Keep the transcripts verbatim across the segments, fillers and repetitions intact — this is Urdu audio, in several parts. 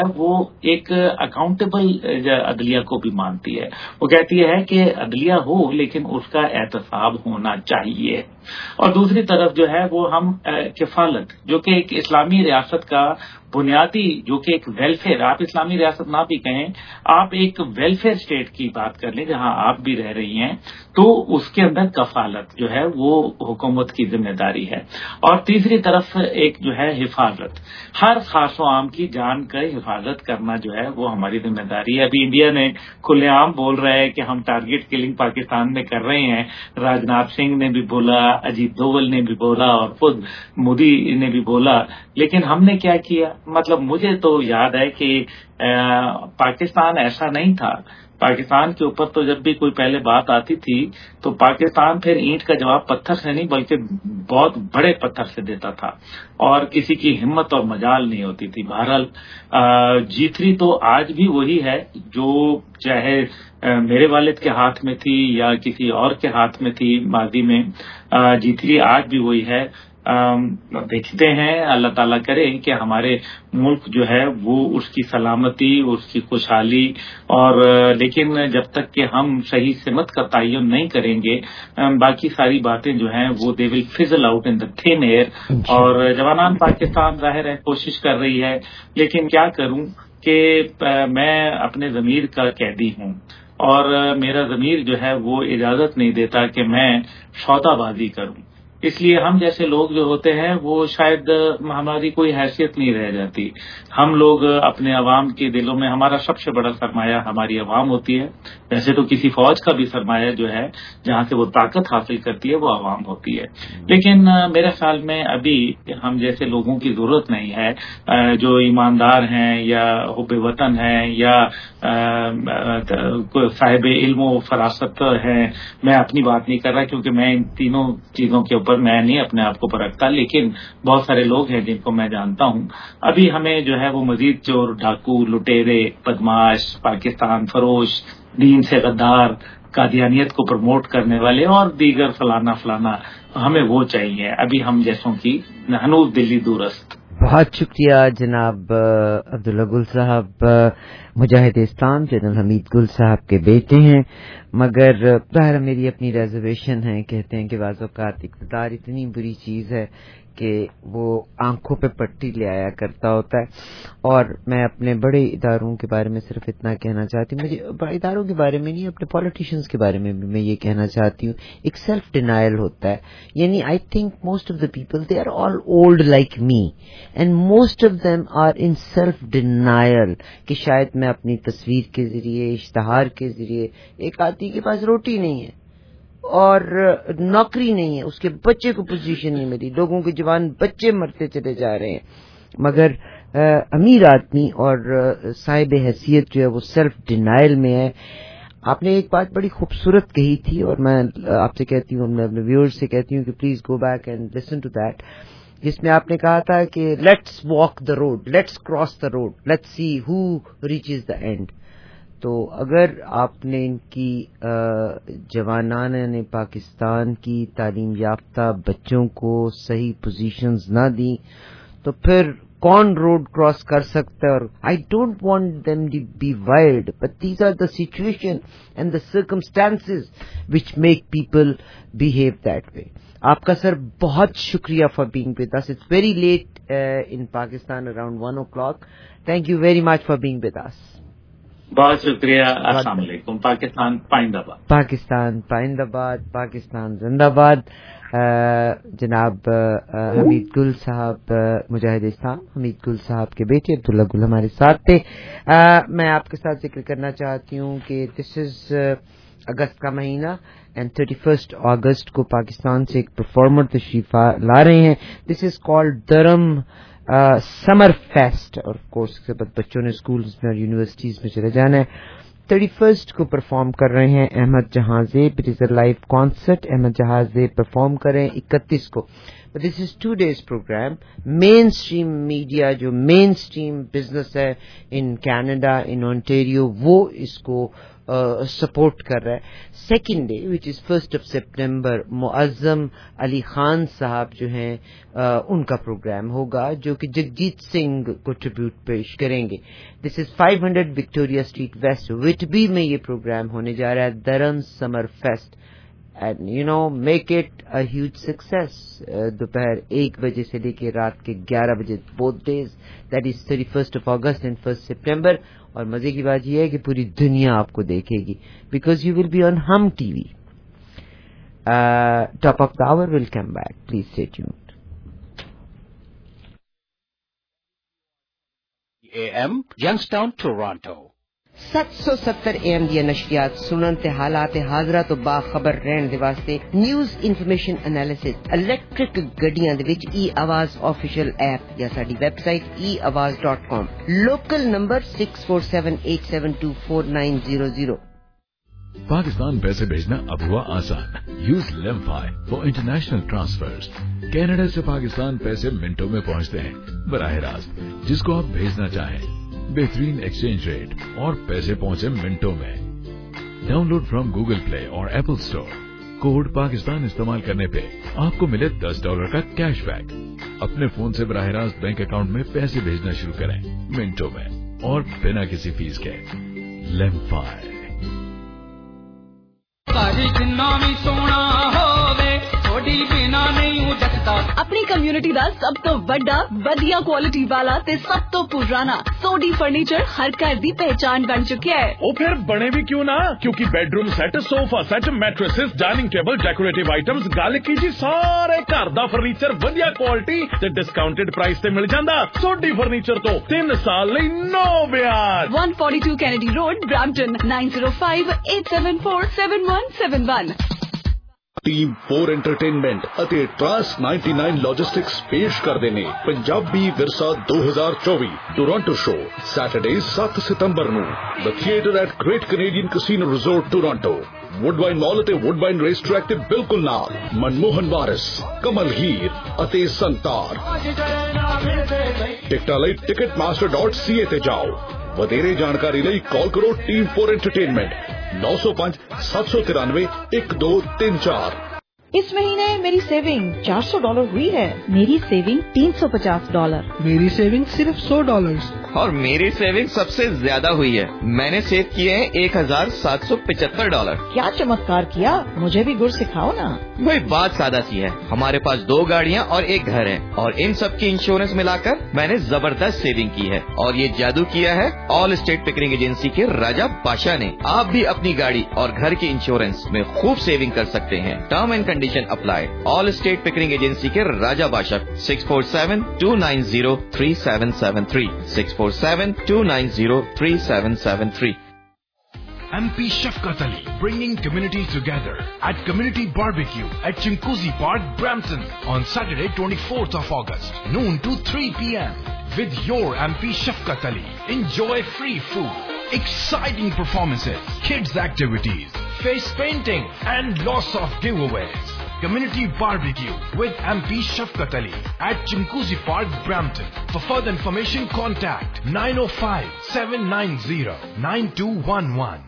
وہ ایک اکاؤنٹیبل عدلیہ کو بھی مانتی ہے. وہ کہتی ہے کہ عدلیہ ہو لیکن اس کا احتساب ہونا چاہیے. اور دوسری طرف جو ہے وہ ہم کفالت، جو کہ ایک اسلامی ریاست کا بنیادی، جو کہ ایک ویلفیئر، آپ اسلامی ریاست نہ بھی کہیں، آپ ایک ویلفیئر اسٹیٹ کی بات کر لیں جہاں آپ بھی رہ رہی ہیں، تو اس کے اندر کفالت جو ہے وہ حکومت کی ذمہ داری ہے. اور تیسری طرف ایک جو ہے حفاظت، ہر خاص و عام کی جان کا حفاظت کرنا جو ہے وہ ہماری ذمہ داری ہے. ابھی انڈیا نے کھلے عام بول رہا ہے کہ ہم ٹارگٹ کلنگ پاکستان میں کر رہے ہیں. راجناتھ سنگھ نے بھی بولا، اجیت دوول نے بھی بولا، اور خود مودی نے بھی بولا. لیکن ہم نے کیا کیا؟ مطلب مجھے تو یاد ہے کہ پاکستان ایسا نہیں تھا. پاکستان کے اوپر تو جب بھی کوئی پہلے بات آتی تھی تو پاکستان پھر اینٹ کا جواب پتھر سے نہیں بلکہ بہت بڑے پتھر سے دیتا تھا، اور کسی کی ہمت اور مجال نہیں ہوتی تھی. بہرحال جی تھری تو آج بھی وہی ہے جو چاہے میرے والد کے ہاتھ میں تھی یا کسی اور کے ہاتھ میں تھی ماضی میں، جی تھری آج بھی وہی ہے. دیکھتے ہیں، اللہ تعالیٰ کرے کہ ہمارے ملک جو ہے وہ اس کی سلامتی، اس کی خوشحالی، اور لیکن جب تک کہ ہم صحیح سمت کا تعین نہیں کریں گے، باقی ساری باتیں جو ہیں وہ they will fizzle out in the thin air. اور جوانان پاکستان ظاہر ہے کوشش کر رہی ہے، لیکن کیا کروں کہ میں اپنے ضمیر کا قیدی ہوں، اور میرا ضمیر جو ہے وہ اجازت نہیں دیتا کہ میں سودا بازی کروں. اس لیے ہم جیسے لوگ جو ہوتے ہیں وہ شاید ہماری کوئی حیثیت نہیں رہ جاتی. ہم لوگ اپنے عوام کے دلوں میں، ہمارا سب سے بڑا سرمایہ ہماری عوام ہوتی ہے. ویسے تو کسی فوج کا بھی سرمایہ جو ہے جہاں سے وہ طاقت حاصل کرتی ہے وہ عوام ہوتی ہے، لیکن میرے خیال میں ابھی ہم جیسے لوگوں کی ضرورت نہیں ہے جو ایماندار ہیں یا حب وطن ہیں یا صاحب علم و فراست ہیں. میں اپنی بات نہیں کر رہا کیونکہ میں ان تینوں چیزوں کے اوپر میں نہیں اپنے آپ کو پرکھتا، لیکن بہت سارے لوگ ہیں جن کو میں جانتا ہوں. ابھی ہمیں جو ہے وہ مزید چور، ڈاکو، لٹیرے، بدماش، پاکستان فروش، دین سے غدار، قادیانیت کو پروموٹ کرنے والے اور دیگر فلانا فلانا ہمیں وہ چاہیے. ابھی ہم جیسوں کی ہنوز دلی دورست. بہت شکریہ جناب عبداللہ گل صاحب. مجاہد اسلام جنرل حمید گل صاحب کے بیٹے ہیں، مگر ظاہر میری اپنی ریزرویشن ہے. کہتے ہیں کہ بعض اوقات اقتدار اتنی بری چیز ہے کہ وہ آنکھوں پہ پٹی لے آیا کرتا ہوتا ہے. اور میں اپنے بڑے اداروں کے بارے میں صرف اتنا کہنا چاہتی ہوں، مجھے بڑے اداروں کے بارے میں نہیں، اپنے پولیٹیشینز کے بارے میں بھی میں یہ کہنا چاہتی ہوں، ایک سیلف ڈینائل ہوتا ہے. یعنی I think most of the people they are all old like me and most of them are in self denial کہ شاید میں اپنی تصویر کے ذریعے، اشتہار کے ذریعے، ایک آدمی کے پاس روٹی نہیں ہے اور نوکری نہیں ہے، اس کے بچے کو پوزیشن نہیں ملی، لوگوں کے جوان بچے مرتے چلے جا رہے ہیں، مگر امیر آدمی اور صاحب حیثیت جو ہے وہ سیلف ڈینائل میں ہے. آپ نے ایک بات بڑی خوبصورت کہی تھی اور میں آپ سے کہتی ہوں، میں اپنے ویورز سے کہتی ہوں کہ please go back and listen to that, جس میں آپ نے کہا تھا کہ let's walk the road, let's cross the road, let's see who reaches the end. تو اگر آپ نے ان کی جوانان نے پاکستان کی تعلیم یافتہ بچوں کو صحیح پوزیشنز نہ دی تو پھر کون روڈ کراس کر سکتا ہے؟ اور I don't want them to be wild but these are the situation and the circumstances which make people behave that way. آپ کا سر بہت شکریہ for being with us. It's very late in Pakistan around one o'clock. Thank you very much for being with us. بہت شکریہ. السلام علیکم. پاکستان پائندہ باد. پاکستان پائندہ باد. پاکستان زندہ باد. جناب حمید گل صاحب، مجاہد اسلام حمید گل صاحب کے بیٹے عبداللہ گل ہمارے ساتھ تھے. میں آپ کے ساتھ ذکر کرنا چاہتی ہوں کہ دس از اگست کا مہینہ اینڈ تھرٹی فرسٹ اگست کو پاکستان سے ایک پرفارمر تشریف لا رہے ہیں. دس از کالڈ درم سمر فیسٹ، اور کورس کے بعد بچوں نے اسکولز میں اور یونیورسٹیز میں چلے جانا ہے. تھرٹی فرسٹ کو پرفارم کر رہے ہیں Ahmed Jahanzeb. It is a live concert. Ahmed Jahanzeb perform کر رہے ہیں اکتیس کو. But this is two days program. Mainstream media, जो mainstream business है in Canada, in Ontario, वो इसको सपोर्ट uh, कर रहा है. Second day which is first of September, Muazzam Ali Khan साहब जो हैं uh, उनका प्रोग्राम होगा जो कि जगजीत सिंह को ट्रिब्यूट पेश करेंगे. This is five hundred Victoria Street West Whitby में ये प्रोग्राम होने जा रहा है, Dharam summer fest. And you know make it a huge success. दोपहर एक बजे से लेकर रात के ग्यारह बजे, both days, that is thirty first of August and first September. और मजे की बात यह है कि पूरी दुनिया आपको देखेगी, because you will be on Hum TV. Top of the hour will come back, please stay tuned. AM Youngstown Toronto सत्त सौ सत्तर एम दी नशरियात सुनन ते हालात हाजरा तो बाखबर रहन दे वास्ते न्यूज़ इन्फॉर्मेशन एनालिसिस इलेक्ट्रिक गड्डियां दे विच ई आवाज ऑफिशियल ऐप या साडी website e Awaz dot com. Local number six four seven eight seven two four nine zero zero. Pakistan पैसे भेजना अब हुआ आसान. Use लेमफाई for international transfers. Canada से पाकिस्तान पैसे मिनटों में पहुंचते हैं बराह रास्त जिसको आप भेजना चाहें. बेहतरीन एक्सचेंज रेट और पैसे पहुंचे मिनटों में. डाउनलोड फ्रॉम गूगल प्ले और एप्पल स्टोर. कोड पाकिस्तान इस्तेमाल करने पे आपको मिले दस डॉलर का कैशबैक. अपने फोन से बराह रास्त बैंक अकाउंट में पैसे भेजना शुरू करें मिनटों में और बिना किसी फीस के. लेमफाई. अपनी कम्युनिटी ਦਾ ਸਭ ਤੋਂ ਵੱਡਾ ਵਧੀਆ ਕੁਆਲਿਟੀ ਵਾਲਾ ਤੇ ਸਭ ਤੋਂ ਪੁਰਾਣਾ ਸੋਡੀ ਫਰਨੀਚਰ ਹਰ ਘਰ ਦੀ ਪਹਿਚਾਨ ਬਣ ਚੁੱਕਿਆ ਹੈ. ਉਹ ਫਿਰ ਬਣੇ ਵੀ ਕਿਉਂ ਨਾ, ਕਿਉਂਕਿ bedroom set, sofa set, mattresses, dining table, decorative items, ਗੱਲ ਕੀ ਜੀ ਸਾਰੇ ਘਰ ਦਾ ਫਰਨੀਚਰ ਵਧੀਆ ਕੁਆਲਿਟੀ ਤੇ ਡਿਸਕਾਊਂਟਡ ਪ੍ਰਾਈਸ ਤੇ ਮਿਲ ਜਾਂਦਾ. ਸੋਡੀ ਫਰਨੀਚਰ ਤੋਂ ਤਿੰਨ ਸਾਲ ਲਈ ਨੋ ਵਿਆਜ. one forty-two Kennedy Road, Brampton, nine zero five eight seven four seven one seven one. Team four entertainment ਅਤੇ ਟਰਾਂਸ ਨਾਈਨਟੀ ਨਾਈਨ ਲੌਜਿਸਟਿਕਸ ਪੇਸ਼ ਕਰਦੇ ਨੇ ਪੰਜਾਬੀ ਵਿਰਸਾ ਦੋ ਹਜ਼ਾਰ ਚੌਵੀ ਟੋਰਾਂਟੋ ਸ਼ੋ, ਸੈਟਰਡੇ ਸੱਤ ਸਤੰਬਰ ਨੂੰ the theatre at Great Canadian casino resort Toronto. Woodbine ਮਾਲ ਅਤੇ ਵੁੱਡਬਾਈਨ ਰੇਸ ਟਰੈਕ ਦੇ ਬਿਲਕੁਲ ਨਾਲ. ਮਨਮੋਹਨ ਵਾਰਿਸ, ਕਮਲ ਹੀਰ ਅਤੇ ਸੰਤਾਰ. ਟਿਕਟਾਂ ਲਈ ticket master dot C A ਤੇ ਜਾਓ. ਵਧੇਰੇ ਜਾਣਕਾਰੀ ਲਈ ਕਾਲ ਕਰੋ ਟੀਮ ਫੋਰ ਐਂਟਰਟੇਨਮੈਂਟ नौ सौ पाँच सात सौ तिरानवे एक दो तीन चार. इस महीने मेरी सेविंग चार सौ डॉलर हुई है. मेरी सेविंग तीन सौ पचास डॉलर. मेरी सेविंग सिर्फ सौ डॉलर. और मेरी सेविंग सबसे ज्यादा हुई है. मैंने सेव किए हैं एक हजार सात सौ पचहत्तर डॉलर. क्या चमत्कार किया, मुझे भी गुर सिखाओ ना. वही बात सादा सी है. हमारे पास दो गाड़ियाँ और एक घर है और इन सब की इंश्योरेंस मिलाकर मैंने जबरदस्त सेविंग की है. और ये जादू किया है ऑल स्टेट पिकरिंग एजेंसी के राजा बादशाह ने. आप भी अपनी गाड़ी और घर की इंश्योरेंस में खूब सेविंग कर सकते हैं. Term and condition apply. Allstate Pickering agency के Raja Badshah. Six four seven two nine zero three seven seven three six four seven two nine zero three seven seven three. M P Shafqat Ali bringing community together at Community Barbecue at Chinkuzi Park, Brampton on Saturday twenty-fourth of August, noon to three p m With your M P Shafqat Ali, enjoy free food, exciting performances, kids activities, face painting and lots of giveaways. Community Barbecue with M P Shafqat Ali at Chinkuzi Park, Brampton. For further information, contact nine oh five seven nine zero nine two one one.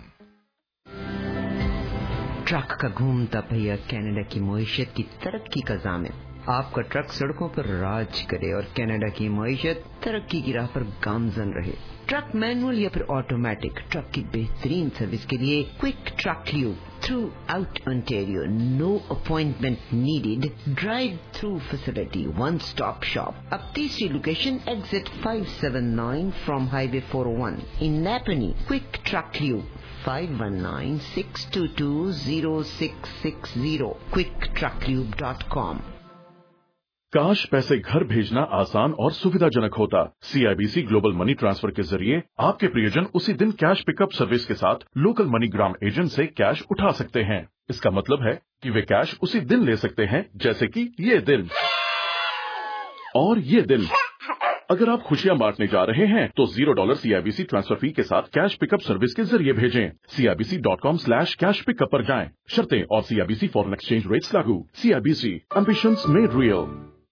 Truck का घूमता पहिया कनाडा की मईशत की तरक्की का ज़ामिन. आपका ट्रक सड़कों पर राज करे और कनाडा की मईशत तरक्की की राह पर गामजन रहे. ट्रक मैनुअल या फिर ऑटोमेटिक, ट्रक की बेहतरीन सर्विस के लिए quick truck lube throughout Ontario. No appointment needed. Drive through facility, one stop shop. अब तीसरी location exit five seven nine from highway four oh one in Nepean. Quick truck lube five one nine six two two zero six six zero quick truck lube dot com. काश पैसे घर भेजना आसान और सुविधाजनक होता. सीआईबीसी ग्लोबल मनी ट्रांसफर के जरिए आपके प्रियजन उसी दिन कैश पिकअप सर्विस के साथ लोकल मनीग्राम एजेंट से कैश उठा सकते हैं. इसका मतलब है कि वे कैश उसी दिन ले सकते हैं, जैसे कि ये दिन और ये दिन. अगर आप खुशियां बांटने जा रहे हैं तो zero dollar CIBC transfer fee के साथ कैश पिकअप सर्विस के जरिए भेजें. CIBC dot com slash cash pickup पर जाएं. शर्तें और सीआईबीसी फॉरेन एक्सचेंज रेट्स लागू. CIBC ambitions made real.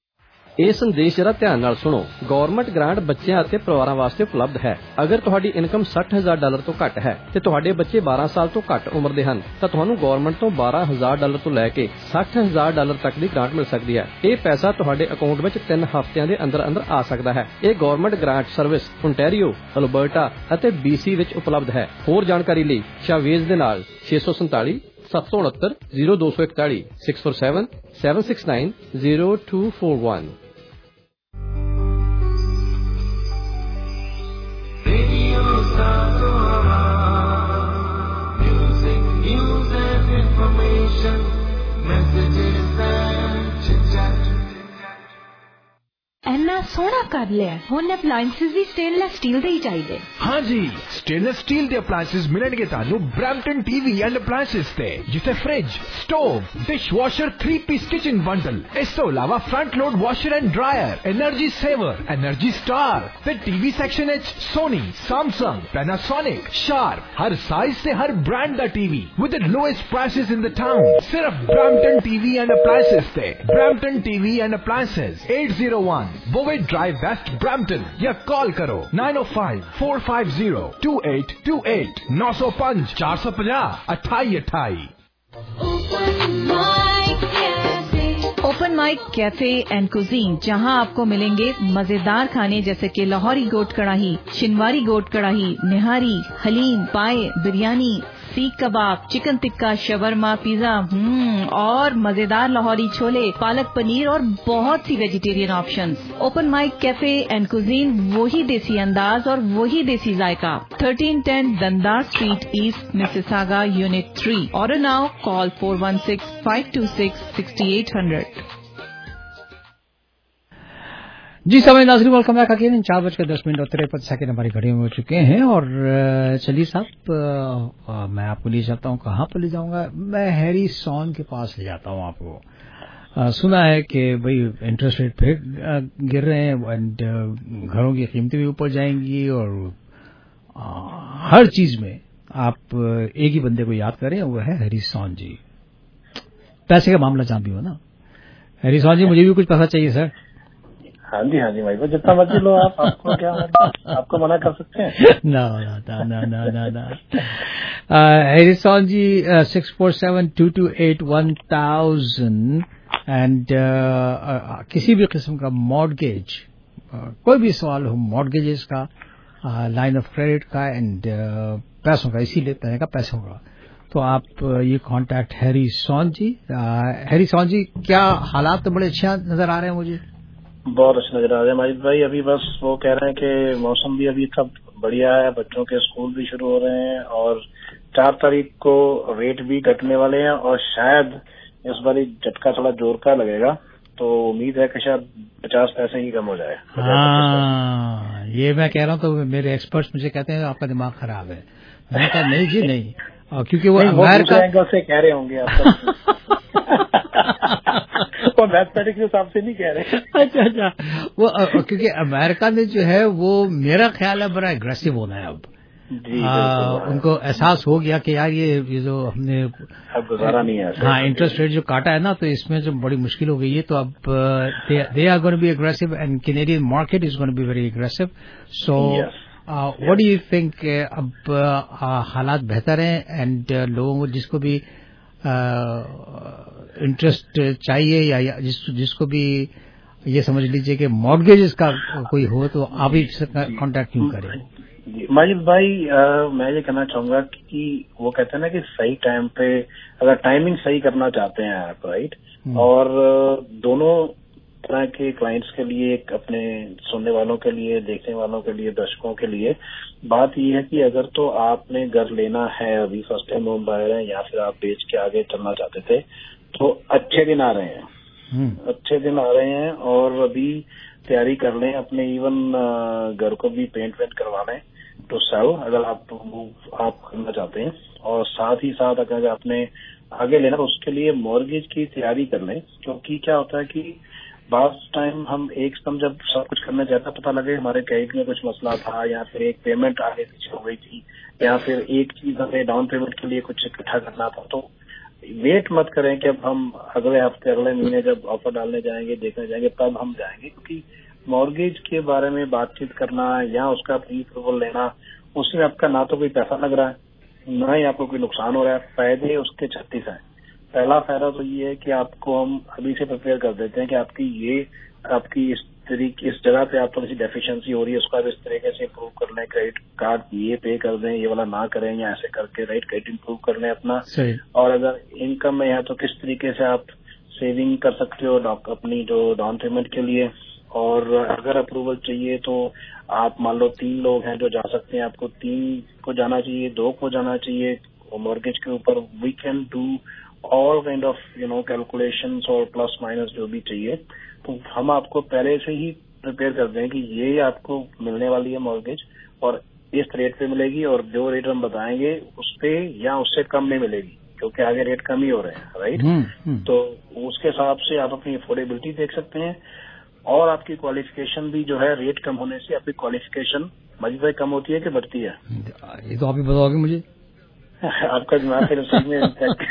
ਇਹ ਸੰਦੇਸ਼ ਜਰਾ ਧਿਆਨ ਨਾਲ ਸੁਣੋ। ਗਵਰਨਮੈਂਟ ਗ੍ਰਾਂਟ ਬੱਚਿਆਂ ਅਤੇ ਪਰਿਵਾਰਾਂ ਵਾਸਤੇ ਉਪਲਬਧ ਹੈ। ਅਗਰ ਤੁਹਾਡੀ ਇਨਕਮ ਸੱਠ ਹਜ਼ਾਰ ਡਾਲਰ ਤੋਂ ਘੱਟ ਹੈ ਤੇ ਤੁਹਾਡੇ ਬੱਚੇ ਬਾਰਾਂ ਸਾਲ ਤੋਂ ਘੱਟ ਉਮਰ ਦੇ ਹਨ ਤਾਂ ਤੁਹਾਨੂੰ ਗਵਰਨਮੈਂਟ ਤੋਂ ਬਾਰਾਂ ਹਜ਼ਾਰ ਡਾਲਰ ਤੋਂ ਲੈ ਕੇ ਸੱਠ ਹਜ਼ਾਰ ਡਾਲਰ ਤੱਕ ਦੀ ਗ੍ਰਾਂਟ ਮਿਲ ਸਕਦੀ ਹੈ। ਇਹ ਪੈਸਾ ਤੁਹਾਡੇ ਅਕਾਊਂਟ ਵਿੱਚ ਤਿੰਨ ਹਫ਼ਤਿਆਂ ਦੇ ਅੰਦਰ ਅੰਦਰ ਆ ਸਕਦਾ ਹੈ। ਇਹ government grant service Ontario, Alberta ਅਤੇ ਬੀਸੀ ਵਿੱਚ ਉਪਲਬਧ ਹੈ। ਹੋਰ ਜਾਣਕਾਰੀ ਲਈ ਸ਼ਾਵੇਜ਼ ਦੇ ਨਾਲ ਛੇ ਸੌ ਸੰਤਾਲੀ ਸੱਤ ਸੌ ਉਨੱਤਰ ਜ਼ੀਰੋ ਦੋ ਸੌ ਇਕਤਾਲੀ six four seven seven six nine zero two four one. ਇੰਨਾ ਸੋਹਣਾ ਕਰ ਲਿਆ, ਹੁਣ ਅਪਲਾਈਐਂਸਿਸ ਵੀ ਸਟੇਨਲੈਸ ਸਟੀਲ ਦੇ ਹੀ ਚਾਹੀਦੇ। हाँ जी, स्टेनलेस स्टील ਦੇ ਅਪਲਾਈਐਂਸਿਸ ਮਿਲਣਗੇ ਤੁਹਾਨੂੰ ਬ੍ਰੈਂਪਟਨ ਟੀਵੀ ਐਂਡ ਅਪਲਾਈਐਂਸਿਸ ਤੇ, ਜਿੱਥੇ fridge, stove, dishwasher, three piece kitchen bundle, ਇਸ ਤੋਂ ਇਲਾਵਾ front load washer and dryer, energy saver, energy star ਤੇ ਟੀਵੀ ਸੈਕਸ਼ਨ ਵਿੱਚ ਸੋਨੀ, ਸੈਮਸੰਗ, ਪੈਨਾਸੋਨਿਕ, ਸ਼ਾਰਪ, ਹਰ ਸਾਈਜ਼ ਤੇ ਹਰ ਬ੍ਰਾਂਡ ਦਾ TV with the lowest prices in the town. ਸਿਰਫ ਬ੍ਰੈਂਪਟਨ ਟੀਵੀ ਐਂਡ ਅਪਲਾਈਐਂਸਿਸ ਤੇ। Brampton TV and appliances eight oh one Bovey Drive West Brampton या कॉल करो nine oh five four five zero two eight two eight nine oh five four five zero अट्ठाई अट्ठाई। Open mic cafe and cuisine, जहां आपको मिलेंगे मजेदार खाने जैसे कि लाहौरी गोट कढ़ाई, शिनवारी गोट कढ़ाई, निहारी, haleem, paya, biryani, seekh kebab, chicken tikka, shawarma, pizza और मजेदार लाहौरी छोले, पालक पनीर और बहुत सी vegetarian options. Open mic cafe and cuisine, वही देसी अंदाज और वही देसी जायका। Thirteen ten Dundas Street East, Mississauga, unit three. Order now, call four one six five two six six eight zero zero। जी समय नाज़रीन, वेलकम बैक अगेन। चार बजकर दस मिनट और तिरपन सेकंड हमारी घड़ी में हो चुके हैं और चलिए साहब, मैं आपको ले जाता हूँ। कहाँ पर ले जाऊँगा? मैं हैरी सॉन के पास ले जाता हूँ आपको। आ, सुना है कि भाई इंटरेस्ट रेट फिर गिर रहे हैं एंड घरों की कीमतें भी ऊपर जाएंगी और आ, हर चीज में आप एक ही बंदे को याद करें, वो है हैरी सॉन जी। पैसे का मामला जानती हो ना हैरी सॉन जी? मुझे भी कुछ पैसा चाहिए सर। हाँ जी, हाँ जी भाई, जितना मर्जी लो आप, आपको क्या आपको मना कर सकते हैं? ना ना ना ना ना ना Harish ji, six four seven two two eight one thousand and किसी भी किस्म का मॉर्गेज, uh, कोई भी सवाल हो मॉर्गेजेस का, लाइन ऑफ क्रेडिट का एंड uh, पैसों का, इसीलिए तरह का पैसों का, तो आप uh, ये contact Harish ji. Harish ji, क्या हालात तो बड़े अच्छे नजर आ रहे हैं मुझे? बहुत अच्छे नजर आ रहे हैं माजिद भाई। अभी बस वो कह रहे हैं कि मौसम भी अभी सब बढ़िया है, बच्चों के स्कूल भी शुरू हो रहे हैं और चार तारीख को रेट भी घटने वाले हैं और शायद इस बार झटका थोड़ा जोर का लगेगा, तो उम्मीद है कि शायद पचास पैसे ही कम हो जाए। हाँ, ये मैं कह रहा हूँ, तो मेरे एक्सपर्ट्स मुझे कहते हैं आपका दिमाग खराब है। मैंने कहा नहीं जी नहीं, और क्योंकि वो अमेरिका एंगल से कह रहे होंगे आप वो मैथमेटिक्स के हिसाब से नहीं कह रहे। अच्छा अच्छा, वो क्योंकि अमेरिका में जो है वो मेरा ख्याल है बड़ा एग्रेसिव होना है अब। जी, आ, उनको एहसास हो गया कि यार ये, ये जो हमने अब गुजारा नहीं है। हाँ, इंटरेस्ट रेट जो काटा है ना, तो इसमें जो बड़ी मुश्किल हो गई है, तो अब they are going to be aggressive and Canadian market is going to be very aggressive. So what do you think? अब uh, हालात बेहतर हैं एंड uh, लोगों को जिसको भी इंटरेस्ट uh, चाहिए या, या जिस, जिसको भी ये समझ लीजिए कि मॉर्गेजेस का कोई हो, तो आप ही कांटेक्ट क्यों करें? माजिद भाई, आ, मैं ये कहना चाहूंगा कि वो कहते हैं ना कि सही टाइम पे अगर टाइमिंग सही करना चाहते हैं आप, राइट, और दोनों तरह के क्लाइंट्स के लिए, अपने सुनने वालों के लिए, देखने वालों के लिए, दर्शकों के लिए बात ये है कि अगर तो आपने घर लेना है, अभी फर्स्ट टाइम होम बायर है, या फिर आप बेच के आगे चलना चाहते थे, तो अच्छे दिन आ रहे हैं, अच्छे दिन आ रहे हैं और अभी तैयारी कर लें अपने, इवन घर को भी पेंट वेंट करवा लें टू सेल, अगर आप आप करना चाहते हैं। और साथ ही साथ अगर आपने आगे लेना तो उसके लिए मॉर्गेज की तैयारी कर लें, क्योंकि क्या होता है कि बास टाइम हम एक सम जब सब कुछ करने जाता, पता लगे हमारे क्रेडिट में कुछ मसला था, या फिर एक पेमेंट आगे पीछे हो गई थी, या फिर एक चीज हमें डाउन पेमेंट के लिए कुछ इकट्ठा करना था, तो वेट मत करें कि अब हम अगले हफ्ते अगले महीने जब ऑफर डालने जाएंगे देखने जाएंगे तब हम जाएंगे, क्योंकि मॉर्गेज के बारे में बातचीत करना या उसका प्री अप्रूवल लेना, उसमें आपका ना तो कोई पैसा लग रहा है ना ही आपको कोई नुकसान हो रहा है। फायदे उसके छत्तीस हैं। पहला फायदा तो ये है कि आपको हम अभी से प्रिपेयर कर देते हैं कि आपकी ये आपकी इस तरीके इस जगह पे आप थोड़ी सी डेफिशिएंसी हो रही है, उसका भी इस तरीके से इम्प्रूव कर लें, क्रेडिट कार्ड ये पे कर दें, ये वाला ना करें या ऐसे करके राइट क्रेडिट इम्प्रूव कर लें अपना। और अगर इनकम में है तो किस तरीके से आप सेविंग कर सकते हो अपनी जो डाउन पेमेंट के लिए। और अगर अप्रूवल चाहिए तो आप मान लो तीन लोग हैं जो जा सकते हैं, आपको तीन को जाना चाहिए, दो को जाना चाहिए मॉर्गेज के ऊपर। We can do all kind of you know calculations और प्लस माइनस जो भी चाहिए, तो हम आपको पहले से ही प्रिपेयर कर दें कि ये आपको मिलने वाली है मॉर्गेज और इस रेट पे मिलेगी, और जो रेट हम बताएंगे उस पे या उससे कम नहीं मिलेगी, क्योंकि आगे रेट कम ही हो रहे हैं राइट। तो उसके हिसाब से आप अपनी अफोर्डेबिलिटी देख सकते हैं, और आपकी क्वालिफिकेशन भी जो है रेट कम होने से आपकी क्वालिफिकेशन मजीद भाई कम होती है कि बढ़ती है? ये तो आप ही बताओगे मुझे। आपका दिमाग फिर सही में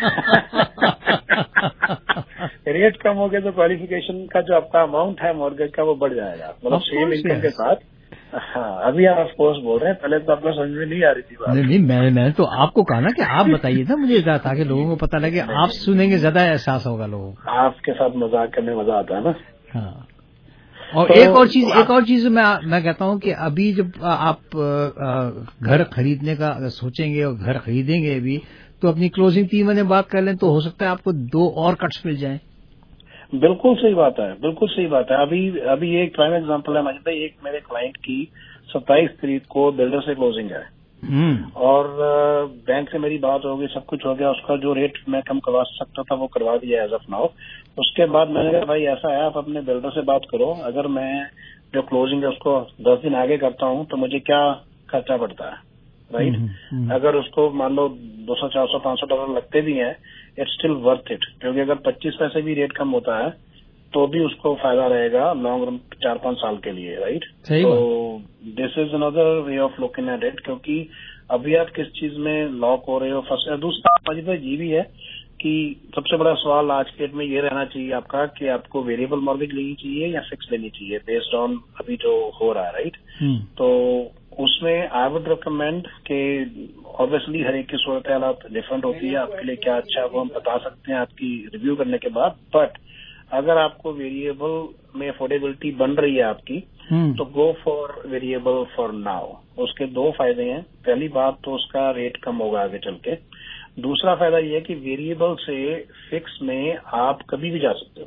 रेट कम हो गया तो क्वालिफिकेशन का जो आपका अमाउंट है मॉर्गेज का वो बढ़ जाएगा, मतलब सेम इनकम के साथ। हाँ, अभी आप ऑफ कोर्स बोल रहे हैं, पहले तो आपको समझ में नहीं आ रही थी बात। नहीं नहीं मैं मैं तो आपको कहा ना कि आप बताइए था मुझे, ताकि लोगों को पता लगे, आप सुनेंगे ज्यादा एहसास होगा लोगों को। आपके साथ मजाक करने मजा आता है ना। हाँ, और तो, एक और चीज एक और चीज मैं मैं कहता हूँ कि अभी जब आप घर खरीदने का अगर सोचेंगे और घर खरीदेंगे अभी, तो अपनी क्लोजिंग तीन महीने बाद कर लें तो हो सकता है आपको दो और कट्स मिल जाएं। बिल्कुल सही बात है, बिल्कुल सही बात है। अभी अभी एक प्राइम एग्जांपल है माजिद भाई, एक मेरे क्लाइंट की सत्ताईस तारीख को बिल्डर से क्लोजिंग है और बैंक से मेरी बात हो गई, सब कुछ हो गया, उसका जो रेट मैं कम करवा सकता था वो करवा दिया एज ऑफ नाउ। उसके बाद मैंने कहा भाई ऐसा है, आप अपने बिल्डर से बात करो, अगर मैं जो क्लोजिंग है उसको दस दिन आगे करता हूँ तो मुझे क्या खर्चा पड़ता है राइट right? अगर उसको मान लो दो सौ चार सौ पांच सौ डॉलर लगते भी हैं, इट्स स्टिल वर्थ इट, क्योंकि अगर पच्चीस पैसे भी रेट कम होता है तो भी उसको फायदा रहेगा लॉन्ग रन चार पांच साल के लिए राइट। तो this is another way of looking at it, क्योंकि अभी आप किस चीज में लॉक हो रहे हो फर्स्ट। दूसरा माजिद भाई ये भी है कि सबसे बड़ा सवाल आज के डेट में ये रहना चाहिए आपका कि आपको वेरिएबल मॉर्गेज लेनी चाहिए या फिक्स लेनी चाहिए बेस्ड ऑन अभी जो हो रहा है राइट। तो उसमें आई वुड रिकमेंड कि ऑब्वियसली हर एक की सूरत हालात डिफरेंट होती है, आपके लिए क्या अच्छा है वो हम बता सकते हैं आपकी रिव्यू करने के बाद। बट अगर आपको वेरिएबल में अफोर्डेबिलिटी बन रही है आपकी तो go for variable for now. उसके दो फायदे हैं, पहली बात तो उसका रेट कम होगा आगे चल के, दूसरा फायदा ये है कि वेरिएबल से फिक्स में आप कभी भी जा सकते हो।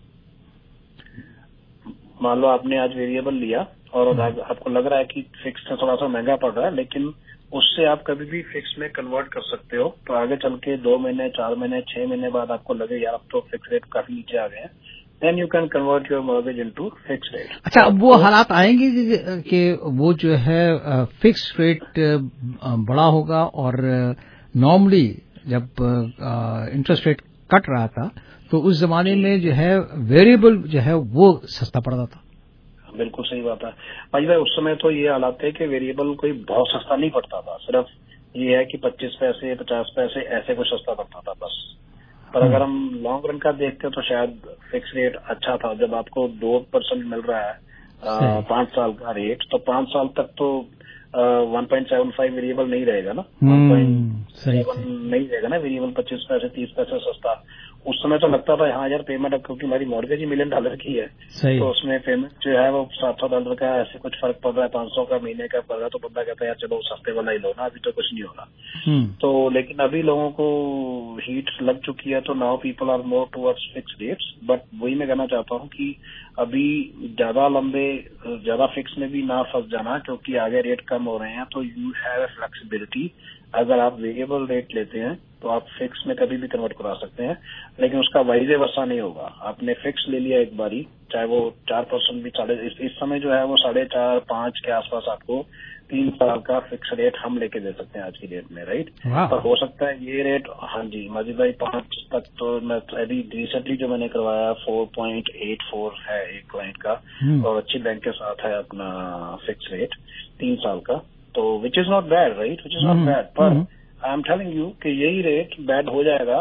मान लो आपने आज वेरिएबल लिया और आपको लग रहा है कि फिक्स से थोड़ा सा महंगा पड़ रहा है, लेकिन उससे आप कभी भी फिक्स में कन्वर्ट कर सकते हो। तो आगे चल के दो महीने चार महीने छह महीने बाद आपको लगे यार अब तो फिक्स रेट काफी नीचे आ गए हैं, then you can convert your mortgage into fix rate. अच्छा, अब वो हालात आएंगे कि वो जो है फिक्स रेट बड़ा होगा, और नॉर्मली जब इंटरेस्ट रेट कट रहा था तो उस जमाने में जो है वेरिएबल जो है वो सस्ता पड़ता था। बिल्कुल सही बात है भाई भाई, उस समय तो ये हालात थे कि वेरिएबल कोई बहुत सस्ता नहीं पड़ता था, सिर्फ ये है कि पच्चीस पैसे पचास पैसे ऐसे कुछ सस्ता पड़ता था बस। पर अगर हम लॉन्ग रन का देखते हैं तो शायद फिक्स रेट अच्छा था। जब आपको दो परसेंट मिल रहा है पांच साल का रेट, तो पांच साल तक तो one point seven five variable नहीं रहेगा ना, वन पॉइंट सेवन नहीं रहेगा ना वेरिएबल, पच्चीस पैसे तीस पैसे सस्ता। उस समय तो लगता था हाँ यार पेमेंट, अब क्योंकि हमारी मॉर्गेज ही मिलियन डॉलर की है तो उसमें पेमेंट जो है वो सात सौ डॉलर का ऐसे कुछ फर्क पड़ रहा है, पांच सौ का महीने का पड़ रहा है, तो बंदा कहता है यार चलो सस्ते वाला ही लो ना, अभी तो कुछ नहीं होगा। तो लेकिन अभी लोगों को हीट लग चुकी है तो now people are more towards fix rates. But वही मैं कहना चाहता हूँ कि अभी ज्यादा लंबे ज्यादा फिक्स में भी ना फंस जाना, क्योंकि आगे रेट कम हो रहे हैं तो यू हैव फ्लेक्सिबिलिटी। अगर आप वेरिएबल रेट लेते हैं तो आप फिक्स में कभी भी कन्वर्ट करा सकते हैं, लेकिन उसका वाइजे वर्षा नहीं होगा। आपने फिक्स ले लिया एक बारी, चाहे वो चार परसेंट भी साढ़े इस, इस समय जो है वो साढ़े चार पांच के आसपास आपको तीन साल का फिक्स रेट हम लेके दे सकते हैं आज की डेट में राइट। पर हो सकता है ये रेट, हाँ जी माजिद भाई, पांच तक तो मैं अभी रिसेंटली जो मैंने करवाया फोर पॉइंट एट फोर है एक क्लाइंट का, और अच्छी बैंक के साथ है अपना फिक्स रेट तीन साल का, तो which is not bad right, which is not bad. पर आई एम टेलिंग यू कि यही रेट बैड हो जाएगा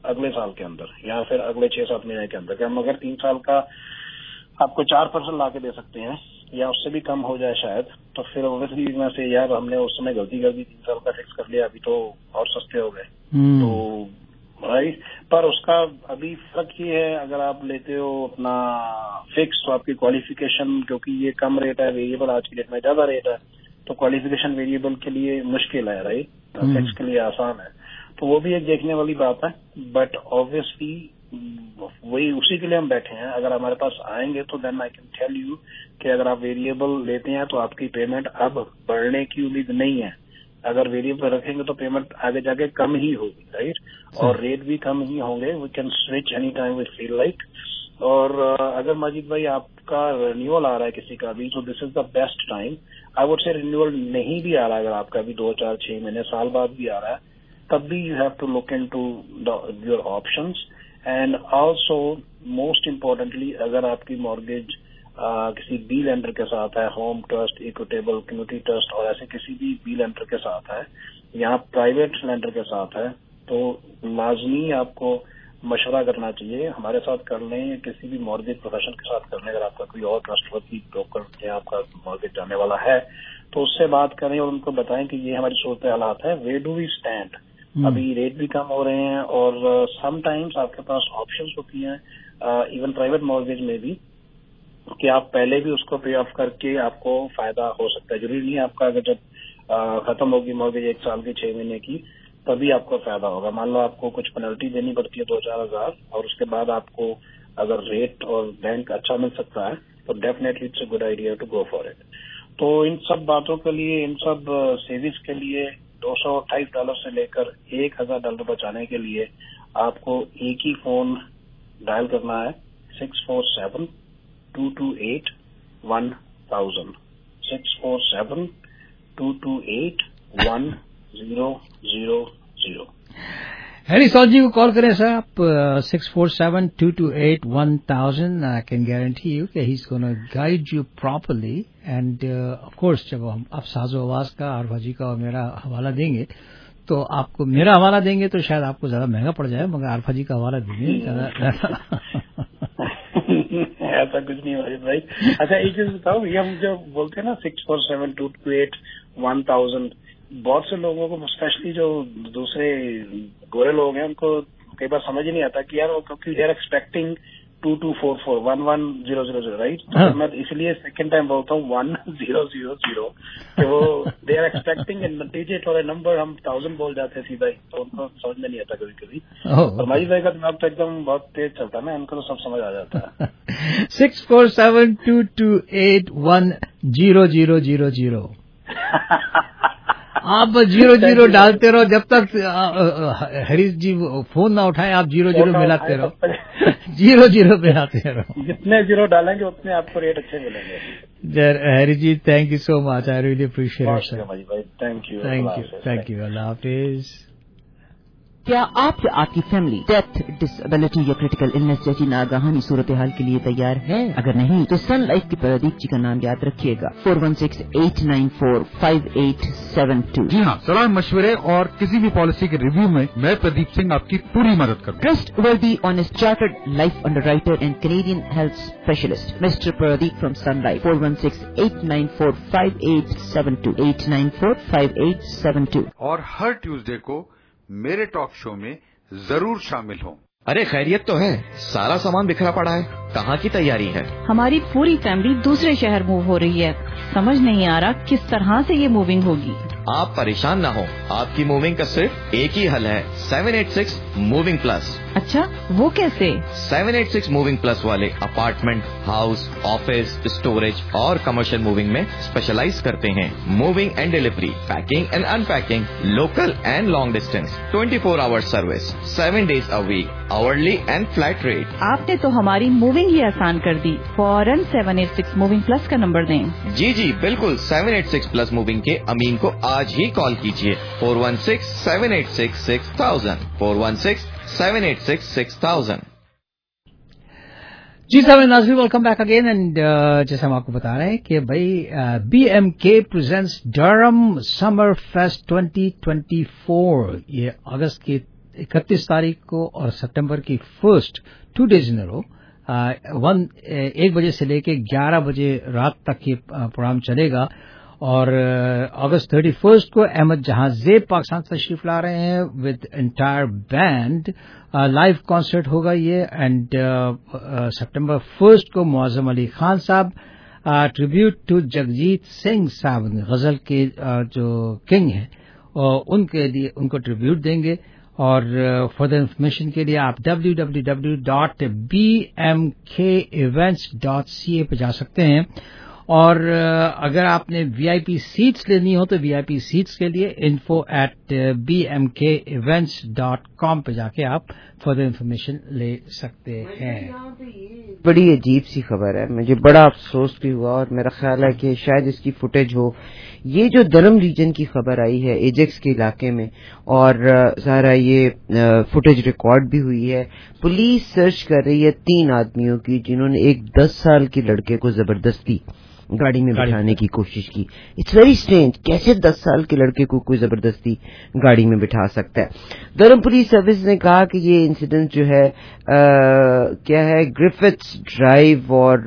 अगले साल के अंदर या फिर अगले छह सात महीने के अंदर, कि हम अगर तीन साल का आपको चार परसेंट ला के दे सकते हैं या उससे भी कम हो जाए शायद, तो फिर ऑब्वियसली मैं से यार हमने उस समय गलती कर दी, तीन साल का फिक्स कर लिया, अभी तो और सस्ते हो गए। तो राइट, पर उसका अभी फर्क ये है, अगर आप लेते हो अपना फिक्स तो आपकी क्वालिफिकेशन, क्योंकि ये कम रेट है, वेरिएबल आज की डेट में ज्यादा रेट है, तो क्वालिफिकेशन वेरिएबल के लिए मुश्किल है, राइट, फिक्स के लिए आसान है। तो वो भी एक देखने वाली बात है, बट ऑब्वियसली वही उसी के लिए हम बैठे हैं। अगर हमारे पास आएंगे तो then I can tell you कि अगर आप वेरिएबल लेते हैं तो आपकी पेमेंट अब बढ़ने की उम्मीद नहीं है। अगर वेरिएबल रखेंगे तो पेमेंट आगे जाके कम ही होगी, राइट, और रेट भी कम ही होंगे। We can switch any time we feel like. और अगर माजिद भाई आपका रिन्यूअल आ रहा है किसी का भी, तो this is the best time. I would say renewal नहीं भी आ रहा है, अगर आपका भी दो चार छह महीने साल बाद भी आ रहा है, तब भी you have to look into your options. And also most importantly, अगर आपकी मॉर्गेज Uh, किसी बी लेंडर के साथ है, Home Trust, Equitable, Community Trust और ऐसे किसी भी बी लेंडर के साथ है या प्राइवेट लेंडर के साथ है, तो लाजमी आपको मशवरा करना चाहिए। हमारे साथ कर लें या किसी भी मॉर्गेज प्रोफेशनल के साथ कर लें। अगर आपका कोई और ट्रस्टवर्दी ब्रोकर या आपका मॉर्गेज जाने वाला है तो उससे बात करें और उनको बताएं कि ये हमारी सूरत हालात है, वे डू वी स्टैंड। अभी रेट भी कम हो रहे हैं और समटाइम्स आपके पास ऑप्शंस होती हैं, इवन प्राइवेट मॉर्गेज में भी, कि आप पहले भी उसको पे ऑफ करके आपको फायदा हो सकता है। जरूरी नहीं आपका अगर जब आ, खत्म होगी मॉर्गेज एक साल की छह महीने की तभी आपको फायदा होगा। मान लो आपको कुछ पेनल्टी देनी पड़ती है दो चार हजार और उसके बाद आपको अगर रेट और बैंक अच्छा मिल सकता है तो definitely it's a good idea to go for it. तो इन सब बातों के लिए, इन सब सेविंग्स के लिए दो सौ अट्ठाईस डॉलर से लेकर एक हजार डॉलर बचाने के लिए आपको एक ही फोन डायल करना है, six four seven two two eight one thousand, six four seven two two eight one zero zero zero. Harish ji को कॉल करें सर आप, six four seven two two eight one thousand. I can guarantee you कि he is gonna guide you properly and of course जब हम आप साजो आवाज का, आरफा जी का और मेरा हवाला देंगे तो आपको, मेरा हवाला देंगे तो शायद आपको ज्यादा महंगा पड़ जाए, मगर आरफा जी का हवाला देंगे ज्यादा ऐसा कुछ नहीं है भाई। अच्छा एक चीज बताओ, ये हम जो बोलते हैं ना six four seven two two eight one thousand, बहुत से लोगों को स्पेशली जो दूसरे गोरे लोग हैं उनको कई बार समझ ही नहीं आता कि यार वो, क्योंकि they are expecting two two four four one one zero zero zero, right. तो मैं इसलिए सेकंड टाइम बोलता हूँ वन जीरो जीरो जीरो, कि वो दे आर एक्सपेक्टिंग डिजिट और नंबर, हम थाउजेंड बोल जाते हैं सीधा ही, तो उनको समझ में नहीं आता कभी कभी। और माजिद भाई का दिमाग तो एकदम बहुत तेज चलता है ना, उनको तो सब समझ आ जाता है। Six four seven two two eight one zero zero zero zero. आप जीरो जीरो डालते रहो जब तक हरीश जी फोन ना उठाए, आप जीरो जीरो मिलाते रहो, जीरो जीरो मिलाते रहो। जितने जीरो डालेंगे उतने आपको रेट अच्छे मिलेंगे। Harish ji thank you so much, I really appreciate it sir. Thank you thank you thank you, अल्लाह हाफिज। क्या आप या आपकी फैमिली डेथ, डिसेबिलिटी या क्रिटिकल इलनेस जैसी नागहानी सूरत हाल के लिए तैयार है? अगर नहीं तो सन लाइफ के प्रदीप जी का नाम याद रखिएगा, four one six eight nine four five eight seven two. जी हाँ, सलाह मशवरे और किसी भी पॉलिसी के रिव्यू में मैं प्रदीप सिंह आपकी पूरी मदद करूँ। Trustworthy honest chartered life underwriter and Canadian health specialist mister Pradeep from Sun Life, four one six eight nine four five eight seven two, eight nine four five eight seven two. और हर ट्यूसडे को मेरे टॉक शो में जरूर शामिल हो। अरे खैरियत तो है, सारा सामान बिखरा पड़ा है, कहाँ की तैयारी है? हमारी पूरी फैमिली दूसरे शहर मूव हो रही है, समझ नहीं आ रहा किस तरह से ये मूविंग होगी। आप परेशान ना हो, आपकी मूविंग का सिर्फ एक ही हल है, seven eight six moving plus. अच्छा वो कैसे? Seven eight six moving plus वाले अपार्टमेंट, हाउस, ऑफिस, स्टोरेज और कमर्शियल मूविंग में स्पेशलाइज करते हैं। Moving and delivery, packing and unpacking, local and long distance, twenty four hour service, seven days a week, hourly and flat rate. आपने तो हमारी मूविंग ही आसान कर दी। फौरन seven eight six moving plus का नंबर दें। जी जी बिल्कुल, seven eight six plus moving के अमीन को आज ही कॉल कीजिए, four one six seven eight six six thousand, four one six seven eight six six thousand. जी साहब नाज़रीन, वेलकम बैक अगेन। एंड जैसे हम आपको बता रहे हैं कि भाई B M K presents Durham summer fest twenty twenty four, ये अगस्त के इकतीस तारीख को और सितंबर की first two days in row one एक बजे से लेके ग्यारह बजे रात तक ये प्रोग्राम चलेगा। और अगस्त थर्टी फर्स्ट को अहमद जहां जेब पाकिस्तान तशरीफ ला रहे हैं with entire band, live concert होगा ये। एंड सितंबर फर्स्ट को मुअज्जम अली खान साहब ट्रिब्यूट टू जगजीत सिंह साहब, गजल के uh, जो किंग हैं, uh, उनके लिए उनको ट्रिब्यूट देंगे। और फर्दर इंफॉर्मेशन के लिए आप W W W dot B M K events dot C A पे जा सकते हैं। और अगर आपने वीआईपी सीट्स लेनी हो तो वीआईपी सीट्स के लिए info at B M K events dot com पे जाके आप फर्दर इंफॉर्मेशन ले सकते हैं। बड़ी अजीब सी खबर है, मुझे बड़ा अफसोस भी हुआ और मेरा ख्याल है कि शायद इसकी फुटेज हो। ये जो दरम रीजन की खबर आई है एजेक्स के इलाके में, और सारा ये फुटेज रिकॉर्ड भी हुई है। पुलिस सर्च कर रही है तीन आदमियों की जिन्होंने एक दस साल के लड़के को जबरदस्ती गाड़ी में बिठाने की कोशिश की। इट्स वेरी स्ट्रेंज, कैसे दस साल के लड़के को कोई जबरदस्ती गाड़ी में बिठा सकता है। धर्म पुलिस सर्विस ने कहा कि ये इंसिडेंट जो है आ, क्या है ग्रिफिथ्स ड्राइव और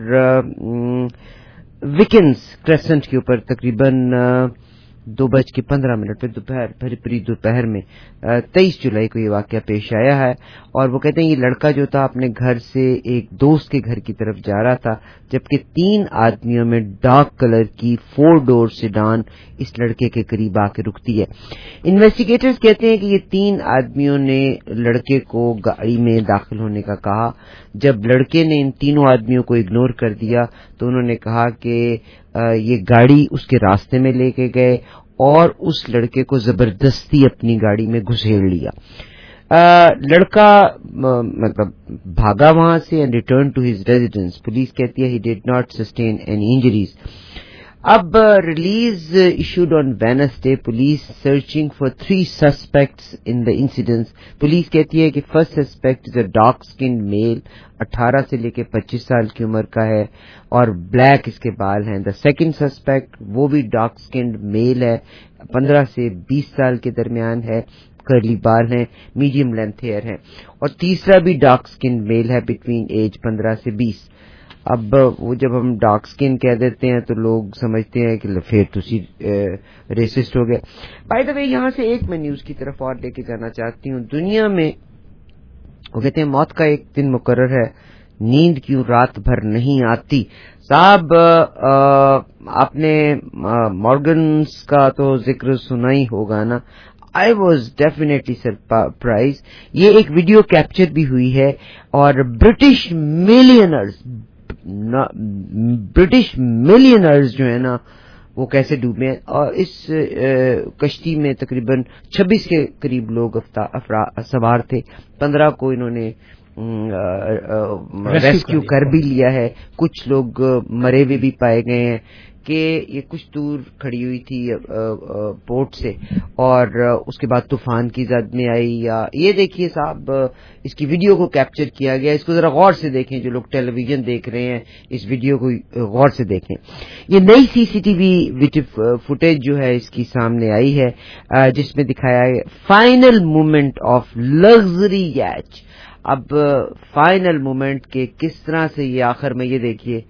विकेंस क्रेसेंट के ऊपर तकरीबन आ, दो बज के पंद्रह मिनट पे दोपहर भरी पूरी दोपहर में तेईस जुलाई को ये वाकया पेश आया है। और वो कहते हैं ये लड़का जो था अपने घर से एक दोस्त के घर की तरफ जा रहा था, जबकि तीन आदमियों में डार्क कलर की फोर डोर सेडान इस लड़के के करीब आके रुकती है। इन्वेस्टिगेटर्स कहते हैं कि ये तीन आदमियों ने लड़के को गाड़ी में दाखिल होने का कहा। जब लड़के ने इन तीनों आदमियों को इग्नोर कर दिया तो उन्होंने कहा कि ये गाड़ी उसके रास्ते में लेके गए और उस लड़के को जबरदस्ती अपनी गाड़ी में घुसेड़ लिया। आ, लड़का मतलब भागा वहां से and return to his residence. Police कहती है he did not sustain any injuries. अब release issued on Wednesday, police searching for three suspects in the incidents. Police कहती है कि first suspect is a dark skin male, अठारह से लेकर पच्चीस साल की उम्र का है और ब्लैक इसके बाल हैं। द सेकंड सस्पेक्ट वो भी डार्क स्किन मेल है, पंद्रह से बीस साल के दरमियान है, कर्ली बाल हैं, मीडियम लेंथ हेयर है। और तीसरा भी डार्क स्किन मेल है बिटवीन एज पंद्रह से बीस। अब वो जब हम डार्क स्किन कह देते हैं तो लोग समझते हैं कि फिर तुसी रेसिस्ट हो गए। बाय द वे यहाँ से एक मैं न्यूज की तरफ और लेके जाना चाहती हूँ। दुनिया में वो कहते हैं मौत का एक दिन मुकर्रर है, नींद क्यों रात भर नहीं आती। साहब आपने मॉर्गन्स का तो जिक्र सुना ही होगा ना। I was definitely surprise. ये एक वीडियो कैप्चर भी हुई है और ब्रिटिश मिलियनर्स ब्रिटिश मिलियनर्स जो है ना वो कैसे डूबे हैं। और इस कश्ती में तकरीबन छब्बीस के करीब लोग सवार थे, पंद्रह को इन्होंने रेस्क्यू कर भी लिया है। कुछ लोग मरे हुए भी पाए गए हैं कि ये कुछ दूर खड़ी हुई थी बोट से और उसके बाद तूफान की जद में आई। या ये देखिए साहब इसकी वीडियो को कैप्चर किया गया, इसको जरा गौर से देखें। जो लोग टेलीविजन देख रहे हैं इस वीडियो को गौर से देखें। ये नई सीसीटीवी फुटेज जो है इसकी सामने आई है जिसमें दिखाया है फाइनल मोमेंट ऑफ लग्जरी याच। अब फाइनल मोमेंट के किस तरह से ये आखिर में ये देखिए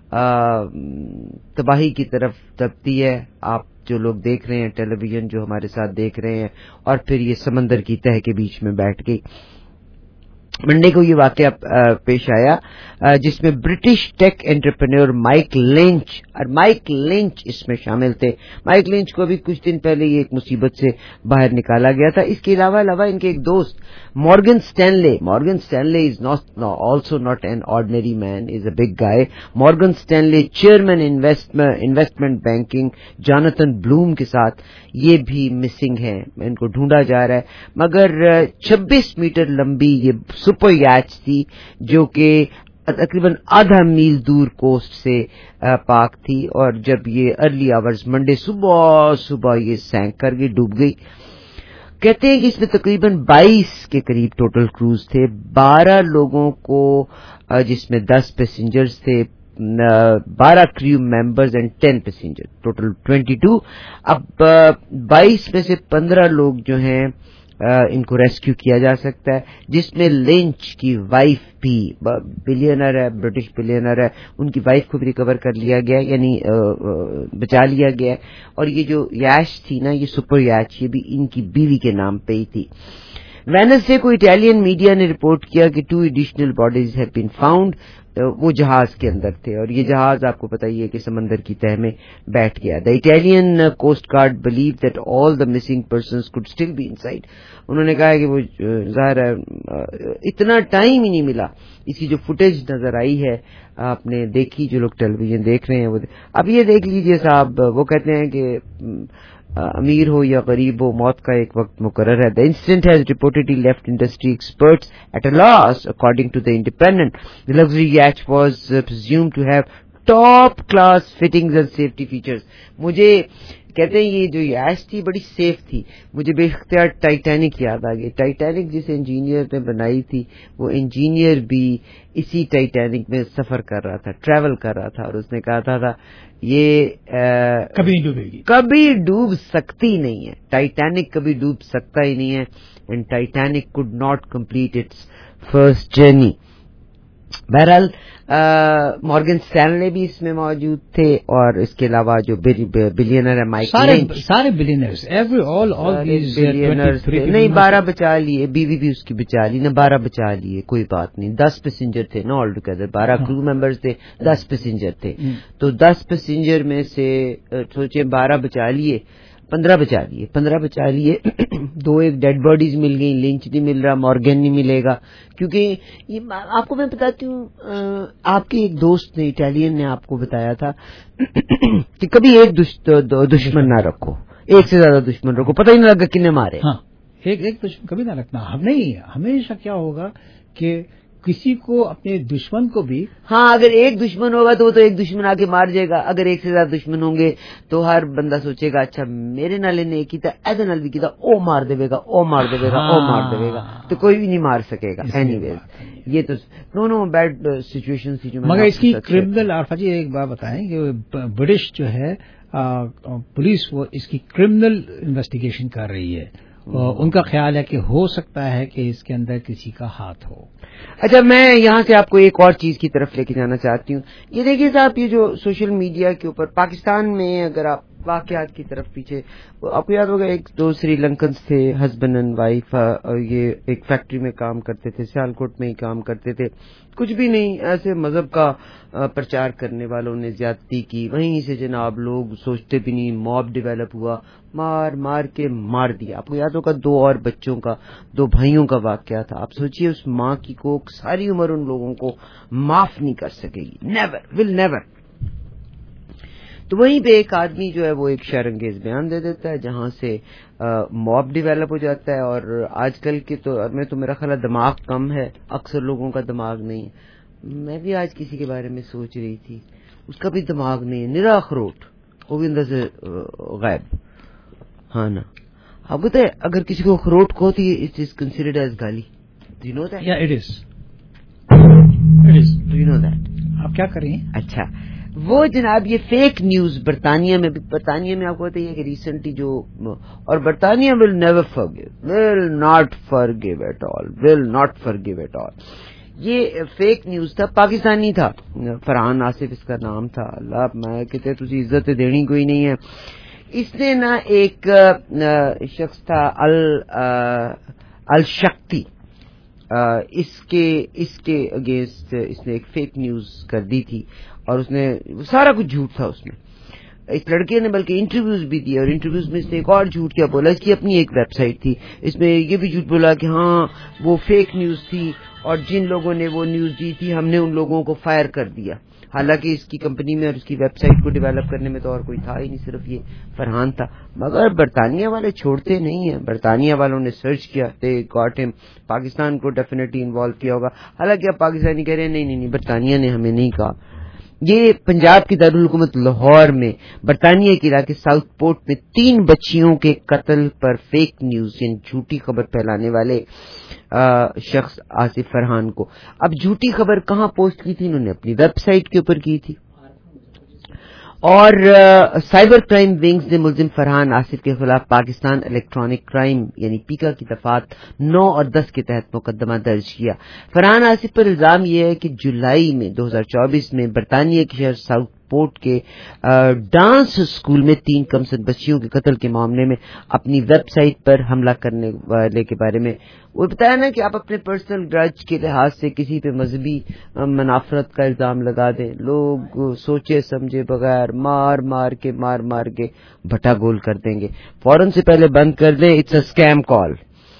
तबाही की तरफ दबती है। आप जो लोग देख रहे हैं टेलीविजन जो हमारे साथ देख रहे हैं, और फिर ये समंदर की तह के बीच में बैठ गई। मंडे को ये वाकया पेश आया जिसमें British tech entrepreneur Mike Lynch और माइक लिंच इसमें शामिल थे। माइक लिंच को भी कुछ दिन पहले ये एक मुसीबत से बाहर निकाला गया था। इसके अलावा अलावा इनके एक दोस्त Morgan Stanley Morgan Stanley is not also not an ordinary man, is a big guy. Morgan Stanley chairman investment banking Jonathan Bloom के साथ ये भी मिसिंग है, इनको ढूंढा जा रहा है। मगर छब्बीस मीटर लंबी ये सुपर याच थी जो कि तकरीबन आधा मील दूर कोस्ट से पाक थी, और जब ये अर्ली आवर्स मंडे सुबह सुबह ये सैंक कर गई, डूब गई। कहते हैं कि इसमें तकरीबन बाईस के करीब टोटल क्रूज थे, बारह लोगों को जिसमें दस पैसेंजर्स थे, बारह crew members and ten passenger, total बाईस। अब बाईस में से पंद्रह लोग जो हैं ان کو ریسکیو کیا جا سکتا ہے، جس میں لنچ کی وائف بھی بلینر ہے، برٹش بلینر ہے، ان کی وائف کو بھی ریکور کر لیا گیا، یعنی بچا لیا گیا. اور یہ جو یاش تھی نا، یہ سپر یاچ، یہ بھی ان کی بیوی کے نام پہ ہی تھی. وینسڈے کو اٹالین میڈیا نے رپورٹ کیا کہ two additional bodies have been found. وہ جہاز کے اندر تھے اور یہ جہاز آپ کو پتہ ہی ہے کہ سمندر کی تہہ میں بیٹھ گیا. The Italian coast guard believe that all the missing persons could still be inside. انہوں نے کہا ہے کہ وہ ظاہر ہے اتنا ٹائم ہی نہیں ملا. اس کی جو فوٹیج نظر آئی ہے آپ نے دیکھی، جو لوگ ٹیلی ویژن دیکھ رہے ہیں وہ اب یہ دیکھ لیجئے صاحب. وہ کہتے ہیں کہ امیر ہو یا غریب ہو، موت کا ایک وقت مقرر ہے. The incident has reportedly left industry experts at a loss according to the Independent. The luxury yacht was presumed to have top class fittings and safety features. مجھے کہتے ہیں یہ جو یاچ تھی بڑی سیف تھی. مجھے بے اختیار ٹائٹینک یاد آ گئی. ٹائٹینک جس انجینئر نے بنائی تھی وہ انجینئر بھی اسی ٹائٹینک میں سفر کر رہا تھا، ٹریول کر رہا تھا، اور اس نے کہا تھا یہ کبھی نہیں ڈوبے گی، کبھی ڈوب سکتی نہیں ہے. ٹائٹینک کبھی ڈوب سکتا ہی نہیں ہے. And Titanic could not complete its first journey. بہرحال مارگن اسٹینلے بھی اس میں موجود تھے، اور اس کے علاوہ جو بلینر ہے مائیکل لنچ، سارے بلینرز نہیں بارہ بچا لیے، بیوی بھی اس کی بچا لی، نہ بارہ بچا لیے، کوئی بات نہیں. دس پیسنجر تھے نا آل ٹوگیدر، بارہ کرو ممبرز تھے، دس پیسنجر تھے. تو دس پیسنجر میں سے سوچیں بارہ بچا لیے، پندرہ بچا لیے پندرہ بچا لیے دو ایک ڈیڈ باڈیز مل گئی. لنچ نہیں مل رہا، مارگن نہیں ملے گا. کیونکہ یہ آپ کو میں بتاتی ہوں، آپ کے ایک دوست نے اٹالین نے آپ کو بتایا تھا کہ کبھی ایک دشمن نہ رکھو، ایک سے زیادہ دشمن رکھو، پتہ ہی نہیں لگا کنے مارے. ہاں ایک ایک دشمن کبھی نہ رکھنا. ہم نہیں، ہمیشہ کیا ہوگا کہ کسی کو اپنے دشمن کو بھی، ہاں اگر ایک دشمن ہوگا تو وہ تو ایک دشمن آ کے مار جائے گا. اگر ایک سے زیادہ دشمن ہوں گے تو ہر بندہ سوچے گا اچھا میرے نالے نے کیتا، ایسے نال بھی کیتا، او مار دے گا، او مار دے گا، او مار دے گا، تو کوئی بھی نہیں مار سکے گا. اینی ویز یہ تو نو نو بیڈ سچویشن تھی. مگر اس کی کرمنل عارفہ جی ایک بات بتائیں کہ برٹش جو ہے پولیس وہ اس کی کرمنل انویسٹیگیشن کر رہی ہے. ان کا خیال ہے کہ ہو سکتا ہے کہ اس کے اندر کسی کا ہاتھ ہو. اچھا میں یہاں سے آپ کو ایک اور چیز کی طرف لے کے جانا چاہتی ہوں. یہ دیکھیے صاحب، یہ جو سوشل میڈیا کے اوپر پاکستان میں اگر آپ واقعات کی طرف پیچھے، آپ کو یاد ہوگا ایک دو سری لنکنز تھے، ہسبینڈ اینڈ وائف، یہ ایک فیکٹری میں کام کرتے تھے، سیالکوٹ میں ہی کام کرتے تھے. کچھ بھی نہیں، ایسے مذہب کا پرچار کرنے والوں نے زیادتی کی. وہیں سے جناب لوگ سوچتے بھی نہیں، موب ڈیولپ ہوا، مار مار کے مار دیا. آپ کو یاد ہوگا دو اور بچوں کا، دو بھائیوں کا واقعہ تھا. آپ سوچئے اس ماں کی کوکھ ساری عمر ان لوگوں کو معاف نہیں کر سکے گی، نیور ول نیور. تو وہیں پہ ایک آدمی جو ہے وہ ایک شر انگیز بیان دے دیتا ہے جہاں سے موب ڈیولپ ہو جاتا ہے. اور آج کل کے تو میں تو میرا خیال ہے دماغ کم ہے، اکثر لوگوں کا دماغ نہیں ہے. میں بھی آج کسی کے بارے میں سوچ رہی تھی، اس کا بھی دماغ نہیں ہے، نرا اخروٹ، وہ بھی اندر سے غائب. ہاں نا، آپ بتائیں اگر کسی کو اخروٹ کو ہوتی ہے اٹ از کنسیڈرڈ ایز گالی. Do you know that? یا it is it is do you know that? آپ کیا کریں؟ اچھا وہ جناب یہ فیک نیوز برطانیہ میں بھی، برطانیہ میں آپ کو بتائیے کہ ریسنٹلی جو، اور برطانیہ will never forgive, will not forgive at all, will not forgive at all. یہ فیک نیوز تھا، پاکستانی تھا، فرحان آصف اس کا نام تھا. اللہ میں کہتے تجھے عزت دینی کوئی نہیں ہے. اس نے نا ایک شخص تھا الشکتی، اس کے اس کے اگینسٹ اس نے ایک فیک نیوز کر دی تھی، اور اس نے سارا کچھ جھوٹ تھا اس میں. اس لڑکے نے بلکہ انٹرویوز بھی دیے، اور انٹرویوز میں اس نے ایک اور جھوٹ کیا بولا. اس کی اپنی ایک ویب سائٹ تھی، اس میں یہ بھی جھوٹ بولا کہ ہاں وہ فیک نیوز تھی، اور جن لوگوں نے وہ نیوز دی تھی ہم نے ان لوگوں کو فائر کر دیا. حالانکہ اس کی کمپنی میں اور اس کی ویب سائٹ کو ڈیولپ کرنے میں تو اور کوئی تھا ہی نہیں، صرف یہ فرحان تھا. مگر برطانیہ والے چھوڑتے نہیں ہیں، برطانیہ والوں نے سرچ کیا، دے گاٹ ہم. پاکستان کو ڈیفینیٹلی انوالو کیا ہوگا، حالانکہ اب پاکستانی کہہ رہے ہیں نہیں نہیں نہیں برطانیہ نے ہمیں نہیں کہا. یہ پنجاب کی دارالحکومت لاہور میں برطانیہ کے علاقے ساؤتھ پورٹ میں تین بچیوں کے قتل پر فیک نیوز یعنی جھوٹی خبر پھیلانے والے شخص آصف فرحان کو اب جھوٹی خبر کہاں پوسٹ کی تھی؟ انہوں نے اپنی ویب سائٹ کے اوپر کی تھی. اور سائبر کرائم ونگز نے ملزم فرحان آصف کے خلاف پاکستان الیکٹرانک کرائم یعنی پیکا کی دفعات نو اور دس کے تحت مقدمہ درج کیا. فرحان آصف پر الزام یہ ہے کہ جولائی میں دو ہزار چوبیس میں برطانیہ کے شہر ساؤتھ پورٹ کے ڈانس اسکول میں تین کمسن بچیوں کے قتل کے معاملے میں اپنی ویب سائٹ پر حملہ کرنے والے کے بارے میں وہ بتایا نا کہ آپ اپنے پرسنل گرج کے لحاظ سے کسی پہ مذہبی منافرت کا الزام لگا دیں, لوگ سوچے سمجھے بغیر مار مار کے مار مار کے بھٹا گول کر دیں گے. فوراً سے پہلے بند کر دیں, it's a scam call.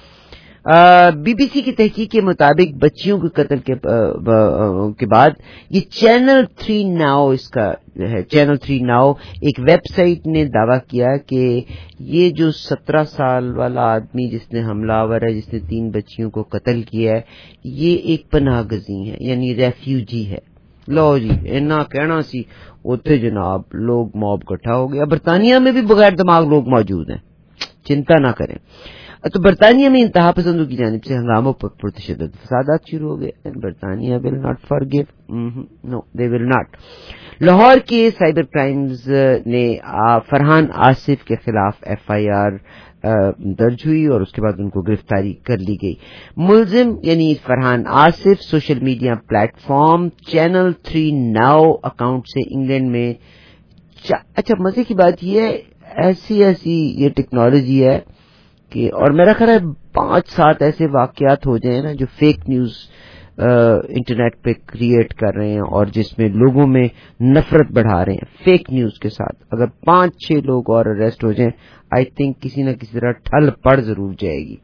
B B C کی تحقیق کے مطابق بچیوں کے قتل کے کے بعد یہ چینل تھری ناؤ اس کا ہے چینل تھری ناؤ ایک ویب سائٹ نے دعویٰ کیا کہ یہ جو سترہ سال والا آدمی جس نے حملہ آور ہے, جس نے تین بچیوں کو قتل کیا ہے, یہ ایک پناہ گزین ہے یعنی ریفیوجی ہے. لو جی اینا کہنا سی اتنے جناب لوگ موب اکٹھا ہو گیا. برطانیہ میں بھی بغیر دماغ لوگ موجود ہیں, چنتا نہ کریں. تو برطانیہ میں انتہا پسندوں کی جانب سے ہنگاموں پر پرتشدد فسادات شروع ہو گئے. برطانیہ will not forgive, no they will not. Lahore کے سائبر کرائمز نے فرحان آصف کے خلاف ایف آئی آر درج ہوئی اور اس کے بعد ان کو گرفتاری کر لی گئی. ملزم یعنی Farhan Asif social media platform channel three now account سے انگلینڈ میں اچھا مزے کی بات یہ ہے ایسی ایسی یہ ٹیکنالوجی ہے کہ اور میرا خیال ہے پانچ سات ایسے واقعات ہو جائیں نا جو فیک نیوز انٹرنیٹ پہ کریٹ کر رہے ہیں اور جس میں لوگوں میں نفرت بڑھا رہے ہیں فیک نیوز کے ساتھ. اگر پانچ چھ لوگ اور اریسٹ ہو جائیں آئی تھنک کسی نہ کسی طرح ٹھل پڑ ضرور جائے گی.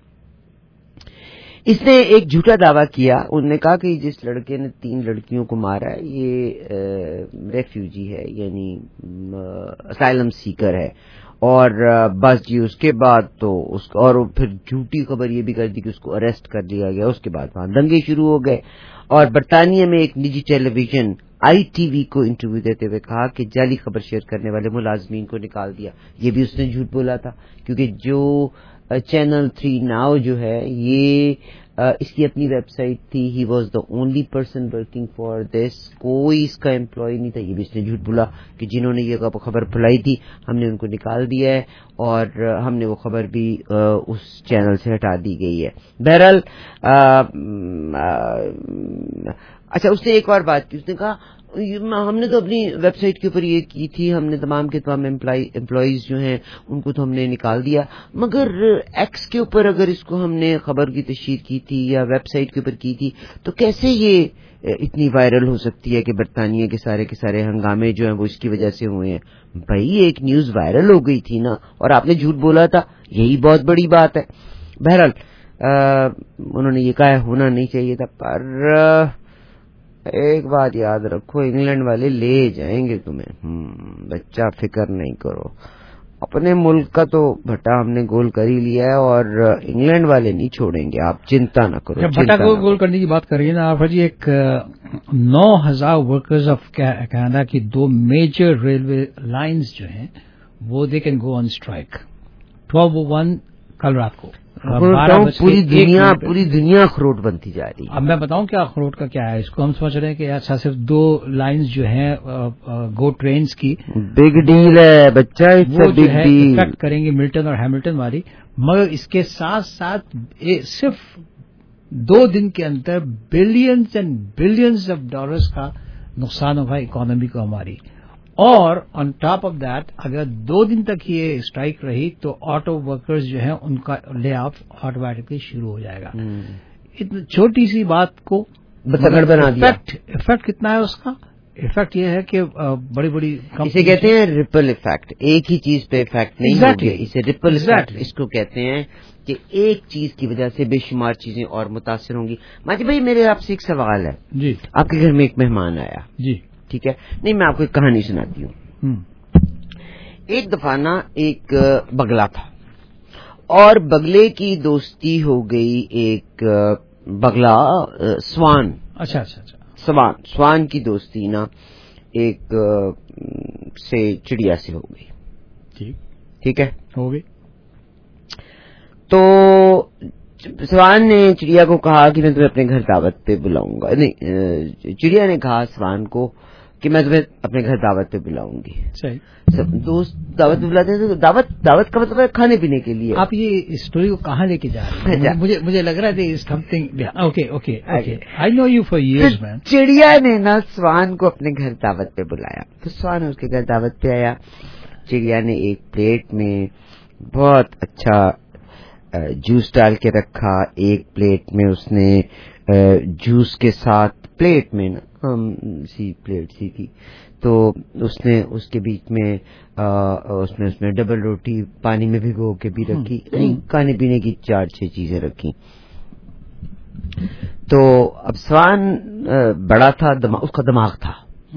اس نے ایک جھوٹا دعویٰ کیا. انہوں نے کہا کہ جس لڑکے نے تین لڑکیوں کو مارا ہے یہ ریفیوجی ہے یعنی اسائلم سیکر ہے اور بس جی اس کے بعد تو اس اور پھر جھوٹی خبر یہ بھی کر دی کہ اس کو اریسٹ کر لیا گیا. اس کے بعد وہاں دنگے شروع ہو گئے اور برطانیہ میں ایک نجی ٹیلی ویژن آئی ٹی وی کو انٹرویو دیتے ہوئے کہا کہ جعلی خبر شیئر کرنے والے ملازمین کو نکال دیا. یہ بھی اس نے جھوٹ بولا تھا کیونکہ جو چینل تھری ناؤ جو ہے یہ اس کی اپنی ویب سائٹ تھی. He was the only person working for this, کوئی اس کا امپلائی نہیں تھا. یہ بھی اس نے جھوٹ بولا کہ جنہوں نے یہ خبر پھیلائی تھی ہم نے ان کو نکال دیا ہے اور ہم نے وہ خبر بھی اس چینل سے ہٹا دی گئی ہے. بہرحال اچھا اس نے ایک اور بات کی. اس نے کہا ہم نے تو اپنی ویب سائٹ کے اوپر یہ کی تھی, ہم نے تمام کے تمام امپلائیز جو ہیں ان کو تو ہم نے نکال دیا, مگر ایکس کے اوپر اگر اس کو ہم نے خبر کی تشہیر کی تھی یا ویب سائٹ کے اوپر کی تھی تو کیسے یہ اتنی وائرل ہو سکتی ہے کہ برطانیہ کے سارے کے سارے ہنگامے جو ہیں وہ اس کی وجہ سے ہوئے ہیں. بھائی ایک نیوز وائرل ہو گئی تھی نا اور آپ نے جھوٹ بولا تھا, یہی بہت بڑی بات ہے. بہرحال انہوں نے یہ کہا ہونا نہیں چاہیے تھا, پر ایک بات یاد رکھو انگلینڈ والے لے جائیں گے تمہیں, بچہ فکر نہیں کرو. اپنے ملک کا تو بھٹا ہم نے گول کر ہی لیا ہے اور انگلینڈ والے نہیں چھوڑیں گے, آپ چنتا نہ کرو. بھٹا کو گول کرنے کی بات کر رہی ہے نا آپ جی, ایک نو ہزار ورکرز آف کینیڈا کی دو میجر ریلوے لائنز جو ہیں وہ they can go on strike twelve one کل رات کو. پوری دنیا پوری دنیا اخروٹ بنتی جا رہی ہے. اب میں بتاؤں کیا اخروٹ کا کیا ہے. اس کو ہم سمجھ رہے ہیں کہ اچھا صرف دو لائنز جو ہیں گو ٹرینز کی بگ ڈیل ہے بچہ, وہ جو ہے افیکٹ کریں گے ملٹن اور ہیملٹن والی, مگر اس کے ساتھ ساتھ صرف دو دن کے اندر billions and billions of dollars کا نقصان ہوگا اکانومی کو ہماری. اور آن ٹاپ آف دیٹ اگر دو دن تک یہ اسٹرائک رہی تو آٹو ورکرز جو ہیں ان کا لے آف آٹومیٹکلی شروع ہو جائے گا. اتنی چھوٹی سی بات کو افیکٹ کتنا ہے اس کا؟ افیکٹ یہ ہے کہ بڑی بڑی اسے کہتے ہیں ریپل افیکٹ. ایک ہی چیز پہ افیکٹ نہیں ہوگا, اسے ریپل افیکٹ اس کو کہتے ہیں کہ ایک چیز کی وجہ سے بے شمار چیزیں اور متاثر ہوں گی. ماجد بھائی میرے آپ سے ایک سوال ہے. جی. آپ کے گھر میں ایک مہمان آیا. جی ٹھیک ہے, نہیں میں آپ کو ایک کہانی سناتی ہوں. ایک دفعہ نا ایک بگلا تھا اور بگلے کی دوستی ہو گئی ایک بگلا سوان. اچھا اچھا اچھا سوان سوان کی دوستی نا ایک سے چڑیا سے ہو گئی. ٹھیک ٹھیک ہے ہو گئی. تو سوان نے چڑیا کو کہا کہ میں تمہیں اپنے گھر دعوت پہ بلاؤں گا. نہیں, چڑیا نے کہا سوان کو کہ میں تمہیں اپنے گھر دعوت پہ بلاؤں گی. صحیح. سب دوست دعوت پہ بلاتے ہیں تو دعوت دعوت کا مطلب ہے کھانے پینے کے لیے. آپ یہ اسٹوری کو کہاں لے کے جا رہے ہیں؟ مجھے مجھے لگ رہا ہے something. Okay okay okay I know you for years man. چڑیا نے نا سوان کو اپنے گھر دعوت پہ بلایا تو سوان اس کے گھر دعوت پہ آیا. چڑیا نے ایک پلیٹ میں بہت اچھا جوس ڈال کے رکھا, ایک پلیٹ میں اس نے جوس کے ساتھ پلیٹ میں نا سی پلیٹ سی تھی تو اس نے اس کے بیچ میں اس میں اس میں ڈبل روٹی پانی میں بھگو کے بھی رکھی, کھانے پینے کی چار چھ چیزیں رکھی. تو اب سوان بڑا تھا, اس کا دماغ تھا,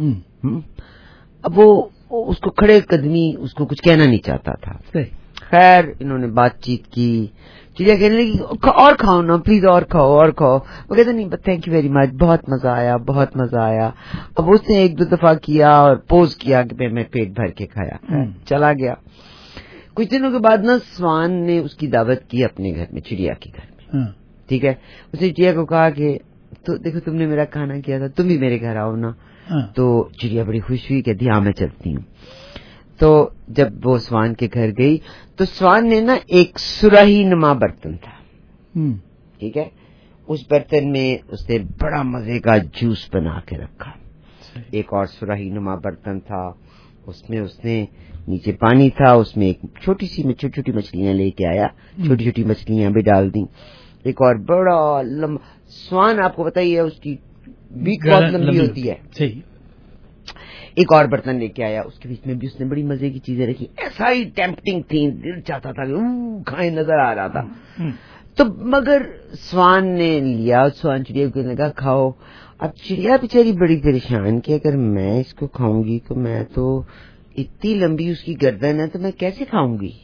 اب وہ اس کو کھڑے قدمی اس کو کچھ کہنا نہیں چاہتا تھا. خیر انہوں نے بات چیت کی, چڑیا کہنے لگی اور کھاؤ نا پلیز, اور کھاؤ اور کھاؤ. وہ کہتے نہیں تھینک یو ویری مچ, بہت مزہ آیا بہت مزہ آیا. اب اس نے ایک دو دفعہ کیا اور پوز کیا کہ میں پیٹ بھر کے کھایا, چلا گیا. کچھ دنوں کے بعد نا سوان نے اس کی دعوت کی اپنے گھر میں, چڑیا کے گھر میں. ٹھیک ہے, اس نے چڑیا کو کہا کہ تو دیکھو تم نے میرا کھانا کیا تھا, تم بھی میرے گھر آؤ نا. تو چڑیا بڑی خوش ہوئی, کہتی ہاں میں چلتی ہوں. تو جب وہ سوان کے گھر گئی تو سوان نے نا ایک سراہی نما برتن تھا, ٹھیک ہے, اس برتن میں اس نے بڑا مزے کا جوس بنا کے رکھا. ایک اور سراہی نما برتن تھا, اس میں اس نے نیچے پانی تھا, اس میں ایک چھوٹی سی میں چھوٹی چھوٹی مچھلیاں لے کے آیا, چھوٹی چھوٹی مچھلیاں بھی ڈال دیں. ایک اور بڑا لمبا, سوان آپ کو بتائیے اس کی بیک بہت لمبی ہوتی ہے. ایک اور برتن لے کے آیا, اس کے بیچ میں بھی اس نے بڑی مزے کی چیزیں رکھی. ایسا ہی ٹیمپٹنگ تھی, دل چاہتا تھا کہ کھائیں, نظر آ رہا تھا. تو مگر سوان نے لیا, سوان چڑیا کو کہا کھاؤ. اب چڑیا بیچاری بڑی پریشان کہ اگر میں اس کو کھاؤں گی تو میں تو اتنی لمبی اس کی گردن ہے تو میں کیسے کھاؤں گی,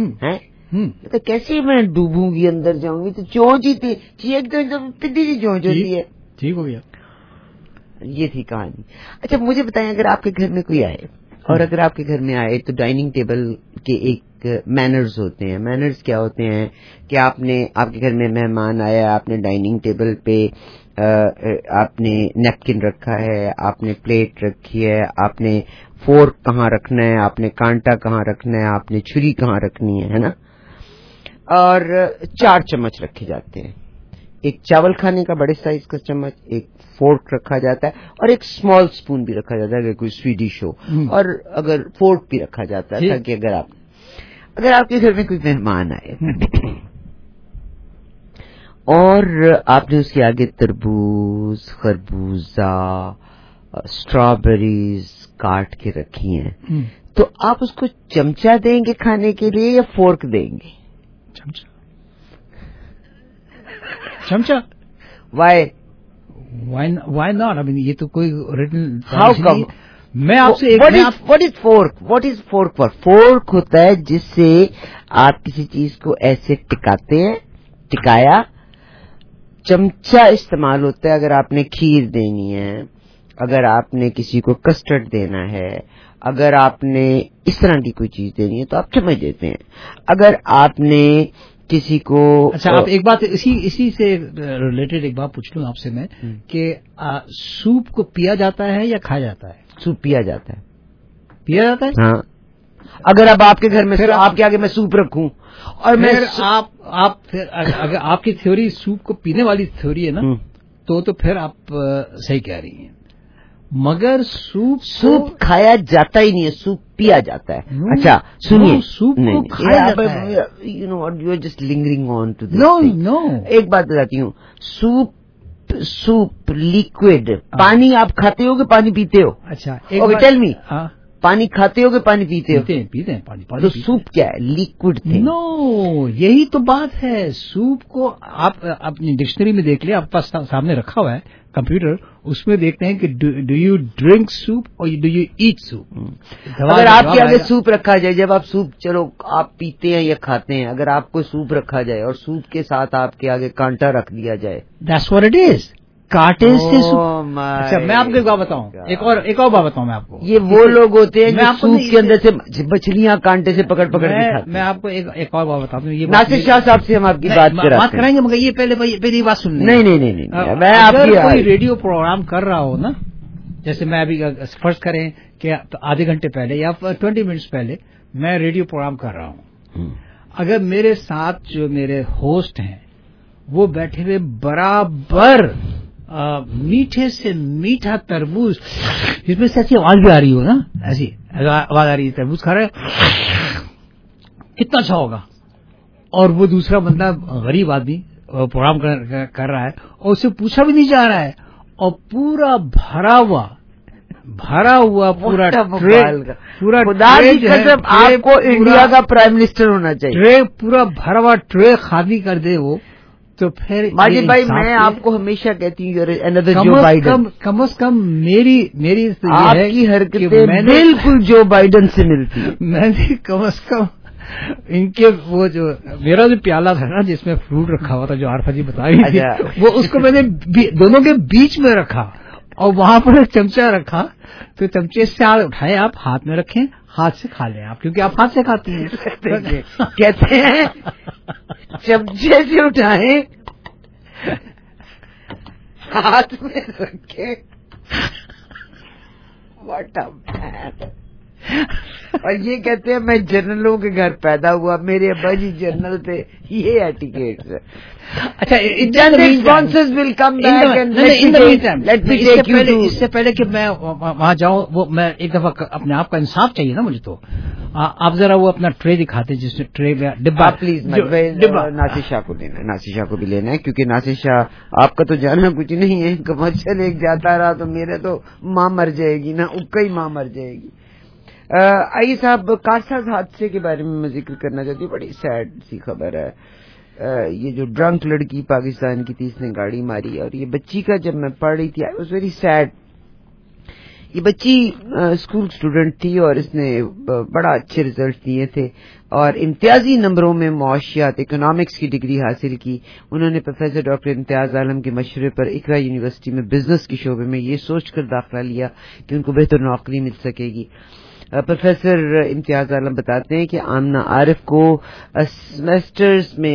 تو کیسے میں ڈوبوں گی, اندر جاؤں گی. تو چونچ ہی تھی, ایک دم پدی سی چونچ ہوتی ہے. ٹھیک ہو گیا. یہ تھی کہانی. اچھا مجھے بتائیں, اگر آپ کے گھر میں کوئی آئے اور اگر آپ کے گھر میں آئے تو ڈائننگ ٹیبل کے ایک مینرز ہوتے ہیں. مینرز کیا ہوتے ہیں کہ آپ نے آپ کے گھر میں مہمان آیا, آپ نے ڈائننگ ٹیبل پہ آپ نے نیپکن رکھا ہے, آپ نے پلیٹ رکھی ہے, آپ نے فورک کہاں رکھنا ہے, آپ نے کانٹا کہاں رکھنا ہے, آپ نے چھری کہاں رکھنی ہے نا, اور چار چمچ رکھے جاتے ہیں. ایک چاول کھانے کا بڑے سائز کا چمچ, ایک فورک رکھا جاتا ہے, اور ایک اسمال اسپون بھی رکھا جاتا ہے اگر کوئی سویڈش ہو, اور اگر فورک بھی رکھا جاتا ہے تاکہ اگر آپ اگر آپ کے گھر میں کوئی مہمان آئے اور آپ نے اس کے آگے تربوز, خربوزہ, اسٹرابیریز کاٹ کے رکھی ہیں, تو آپ اس کو چمچہ دیں گے کھانے کے لیے یا فورک دیں گے؟ چمچہ. چمچہ. Why why not? I mean, یہ تو کوئی ریٹن. How come? میں آپ سے what is fork? What is fork for? Fork ہوتا ہے جس سے آپ کسی چیز کو ایسے ٹکاتے ہیں, ٹکایا. چمچہ استعمال ہوتا ہے اگر آپ نے کھیر دینی ہے, اگر آپ نے کسی کو کسٹرڈ دینا ہے, اگر آپ نے اس طرح کی کوئی چیز دینی ہے تو آپ چمچ دیتے ہیں. اگر آپ نے کسی کو اچھا آپ ایک بات اسی اسی سے ریلیٹڈ ایک بات پوچھ لوں آپ سے میں کہ سوپ کو پیا جاتا ہے یا کھایا جاتا ہے؟ سوپ پیا جاتا ہے. پیا جاتا ہے؟ ہاں. اگر اب آپ کے گھر میں آپ کے آگے میں سوپ رکھوں اور میں آپ آپ پھر اگر آپ کی تھیوری سوپ کو پینے والی تھیوری ہے نا, تو تو پھر آپ صحیح کہہ رہی ہیں. مگر سوپ سوپ کھایا جاتا ہی نہیں ہے, سوپ پیا جاتا ہے. اچھا سنیے, سوپ کو کھایا جاتا ہے. You know what you are just lingering on to this. No no ایک بات بتاتی ہوں, سوپ سوپ لیکوڈ, پانی آپ کھاتے ہو کہ پانی پیتے ہو؟ اچھا ٹیل می, پانی کھاتے ہو کہ پانی پیتے ہو؟ پیتے ہیں پانی. تو سوپ کیا ہے؟ لیکوڈ تھے. نو, یہی تو بات ہے. سوپ کو آپ اپنی ڈکشنری میں دیکھ لیں, آپ پاس سامنے رکھا ہوا ہے کمپیوٹر, اس میں دیکھتے ہیں کہ ڈو یو ڈرنک سوپ اور ڈو یو ایٹ سوپ. اگر آپ کے آگے سوپ رکھا جائے, جب آپ سوپ چلو آپ پیتے ہیں یا کھاتے ہیں, اگر آپ کو سوپ رکھا جائے اور سوپ کے ساتھ آپ کے آگے کانٹا رکھ دیا جائے, دیٹس واٹ اٹ از. کانٹے سے سوپ. اچھا میں آپ کو ایک بات بتاؤں, ایک اور ایک اور بات بتاؤں میں آپ کو. یہ وہ لوگ ہوتے ہیں جو سوپ کے اندر سے مچھلیاں کانٹے سے پکڑ پکڑ کے کھاتے ہیں. میں آپ کو ایک اور بات بتاؤں. ناصر شاہ صاحب سے ہم آپ کی بات بات کرائیں گے, مگر یہ پہلے پہلی بات سن لیں. نہیں نہیں نہیں, میں آپ کی کوئی ریڈیو پروگرام کر رہا ہو نا, جیسے میں ابھی فرض کریں کہ آدھے گھنٹے پہلے یا ٹوینٹی منٹس پہلے میں ریڈیو پروگرام کر رہا ہوں، اگر میرے ساتھ جو میرے ہوسٹ ہیں وہ بیٹھے ہوئے برابر میٹھے سے میٹھا تربوز، جس میں سے ایسی آواز بھی آ رہی ہو نا، ایسی آواز آ رہی ہے تربوز کھا رہے، کتنا اچھا ہوگا. اور وہ دوسرا بندہ غریب آدمی پروگرام کر رہا ہے اور اسے پوچھا بھی نہیں جا رہا ہے، اور پورا بھرا ہوا بھرا ہوا پورا پورا خدا کی قسم آپ کو انڈیا کا پرائم منسٹر ہونا چاہیے. ٹرے پورا بھرا ہوا ٹرے خالی کر دے وہ، تو پھر ماجد بھائی میں آپ کو ہمیشہ کہتی ہوں جو بائیڈن، کم از کم میری میری آپ کی حرکتیں بالکل جو بائیڈن سے ملتی ہے. میں نے کم از کم ان کے وہ جو میرا جو پیالہ تھا نا جس میں فروٹ رکھا ہوا تھا جو عارفہ جی بتا رہی تھی، وہ اس کو میں نے دونوں کے بیچ میں رکھا اور وہاں پر ایک چمچہ رکھا، تو چمچے سے اٹھائے آپ ہاتھ میں رکھیں، ہاتھ سے کھا لیں آپ، کیونکہ آپ ہاتھ سے کھاتی ہیں. کہتے ہیں چمچے سے اٹھائیں ہاتھ میں رکھے. What a man. اور یہ کہتے ہیں میں جنرلوں کے گھر پیدا ہوا، میرے ابا جی جنرل تھے. یہ ایٹیکیٹس. اچھا اس سے پہلے کہ میں وہاں جاؤں، وہ میں ایک دفعہ اپنے آپ کا انصاف چاہیے نا مجھے، تو آپ ذرا وہ اپنا ٹرے دکھاتے جس میں ٹرے میں ڈبہ. پلیز ناصر شاہ کو لینا ہے، ناصر شاہ کو بھی لینا ہے، کیونکہ ناصر شاہ آپ کا تو جانا کچھ نہیں ہے. کمرشل ایک جاتا رہا تو میرے تو ماں مر جائے گی نا، اکا ہی ماں مر جائے گی. آئیے صاحب، کارساز حادثے کے بارے میں میں ذکر کرنا چاہتی ہوں. بڑی سیڈ سی خبر ہے. یہ جو ڈرنک لڑکی پاکستان کی تھی، اس نے گاڑی ماری، اور یہ بچی کا جب میں پڑھ رہی تھی آئی واز ویری سیڈ. یہ بچی اسکول اسٹوڈنٹ تھی اور اس نے بڑا اچھے ریزلٹ دیے تھے اور امتیازی نمبروں میں معاشیات اکنامکس کی ڈگری حاصل کی. انہوں نے پروفیسر ڈاکٹر امتیاز عالم کے مشورے پر اقرا یونیورسٹی میں بزنس کے شعبے میں یہ سوچ کر داخلہ لیا کہ ان کو بہتر نوکری مل سکے گی. پروفیسر امتیاز عالم بتاتے ہیں کہ آمنہ عارف کو سیمیسٹرز میں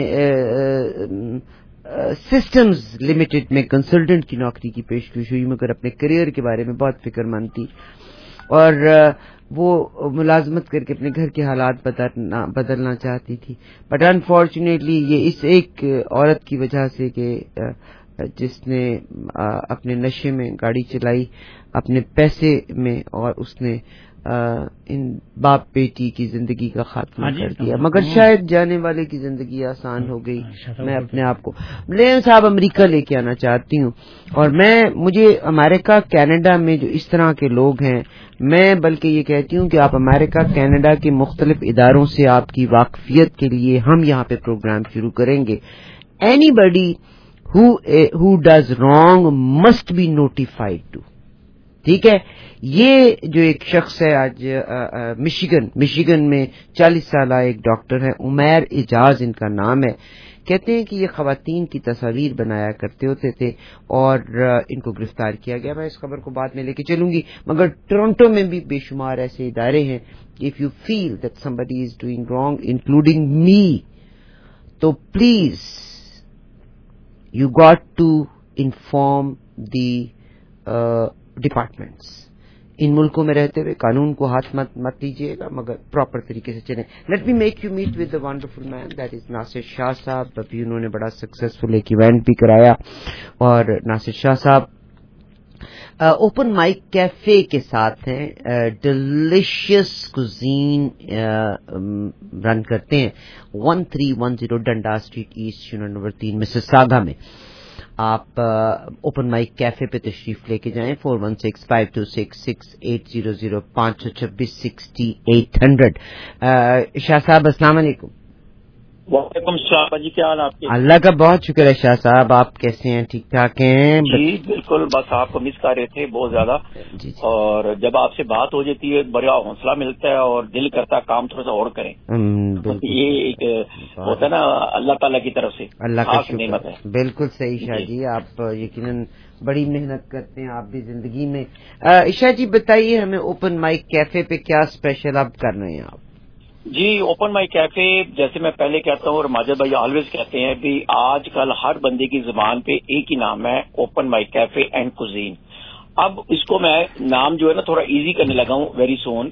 سسٹمز لمیٹڈ میں کنسلٹنٹ کی نوکری کی پیشکش ہوئی، مگر اپنے کریئر کے بارے میں بہت فکر مند تھی اور وہ ملازمت کر کے اپنے گھر کے حالات بدلنا چاہتی تھی. بٹ انفارچونیٹلی یہ اس ایک عورت کی وجہ سے کہ جس نے اپنے نشے میں گاڑی چلائی اپنے پیسے میں، اور اس نے ان باپ بیٹی کی زندگی کا خاتمہ کر دیا. مگر شاید جانے والے کی زندگی آسان ہو گئی. میں اپنے آپ کو لیون صاحب امریکہ لے کے آنا چاہتی ہوں، اور میں مجھے امریکہ کینیڈا میں جو اس طرح کے لوگ ہیں، میں بلکہ یہ کہتی ہوں کہ آپ امریکہ کینیڈا کے مختلف اداروں سے آپ کی واقفیت کے لیے ہم یہاں پہ پروگرام شروع کریں گے. Anybody who does wrong must be notified to. ٹھیک ہے. یہ جو ایک شخص ہے آج مشیگن مشیگن میں چالیس سالہ ایک ڈاکٹر ہے، عمیر اعجاز ان کا نام ہے. کہتے ہیں کہ یہ خواتین کی تصاویر بنایا کرتے ہوتے تھے اور ان کو گرفتار کیا گیا. میں اس خبر کو بعد میں لے کے چلوں گی. مگر ٹورنٹو میں بھی بے شمار ایسے ادارے ہیں. If you feel that somebody is doing wrong including me, تو please you got to inform the uh, departments. ان ملکوں میں رہتے ہوئے قانون کو ہاتھ مت مت لیجیے گا، مگر پراپر طریقے سے چلیں. Let me make you meet with the wonderful man that is Nasir Shah صاحب. ابھی انہوں نے بڑا سکسیسفل ایک ایونٹ بھی کرایا، اور ناصر شاہ صاحب اوپن مائک کیفے کے ساتھ ہیں، ڈیلیشیس کوزین رن کرتے ہیں one three one zero Dundas street east unit number تین مسیساگا میں. آپ اوپن مائک کیفے پہ تشریف لے کے جائیں. Four one six five two six six eight zero zero پانچ سو چھبیس سکسٹی ایٹ ہنڈریڈ. شاہ صاحب السلام علیکم. وعلیکم السلام جی، کیا حال آپ کے؟ اللہ کا بہت شکر ہے. شاہ صاحب آپ کیسے ہیں؟ ٹھیک ٹھاک ہیں؟ جی بالکل، بس آپ کو مس کر رہے تھے بہت زیادہ. جی جی. اور جب آپ سے بات ہو جاتی ہے بڑا حوصلہ ملتا ہے اور دل کرتا ہے کام تھوڑا سا اور کریں. یہ ایک ہوتا ہے نا اللہ تعالیٰ کی طرف سے اللہ کا نعمت ہے. بالکل صحیح شاہ جی، آپ یقیناً بڑی محنت کرتے ہیں آپ بھی زندگی میں. عشا جی بتائیے ہمیں اوپن مائک کیفے پہ کیا اسپیشل اب کر رہے ہیں آپ؟ جی اوپن مائک کیفے جیسے میں پہلے کہتا ہوں اور ماجد بھائی آلویز کہتے ہیں کہ آج کل ہر بندے کی زبان پہ ایک ہی نام ہے، open mic cafe and cuisine. اب اس کو میں نام جو ہے نا تھوڑا ایزی کرنے لگا ہوں ویری سون.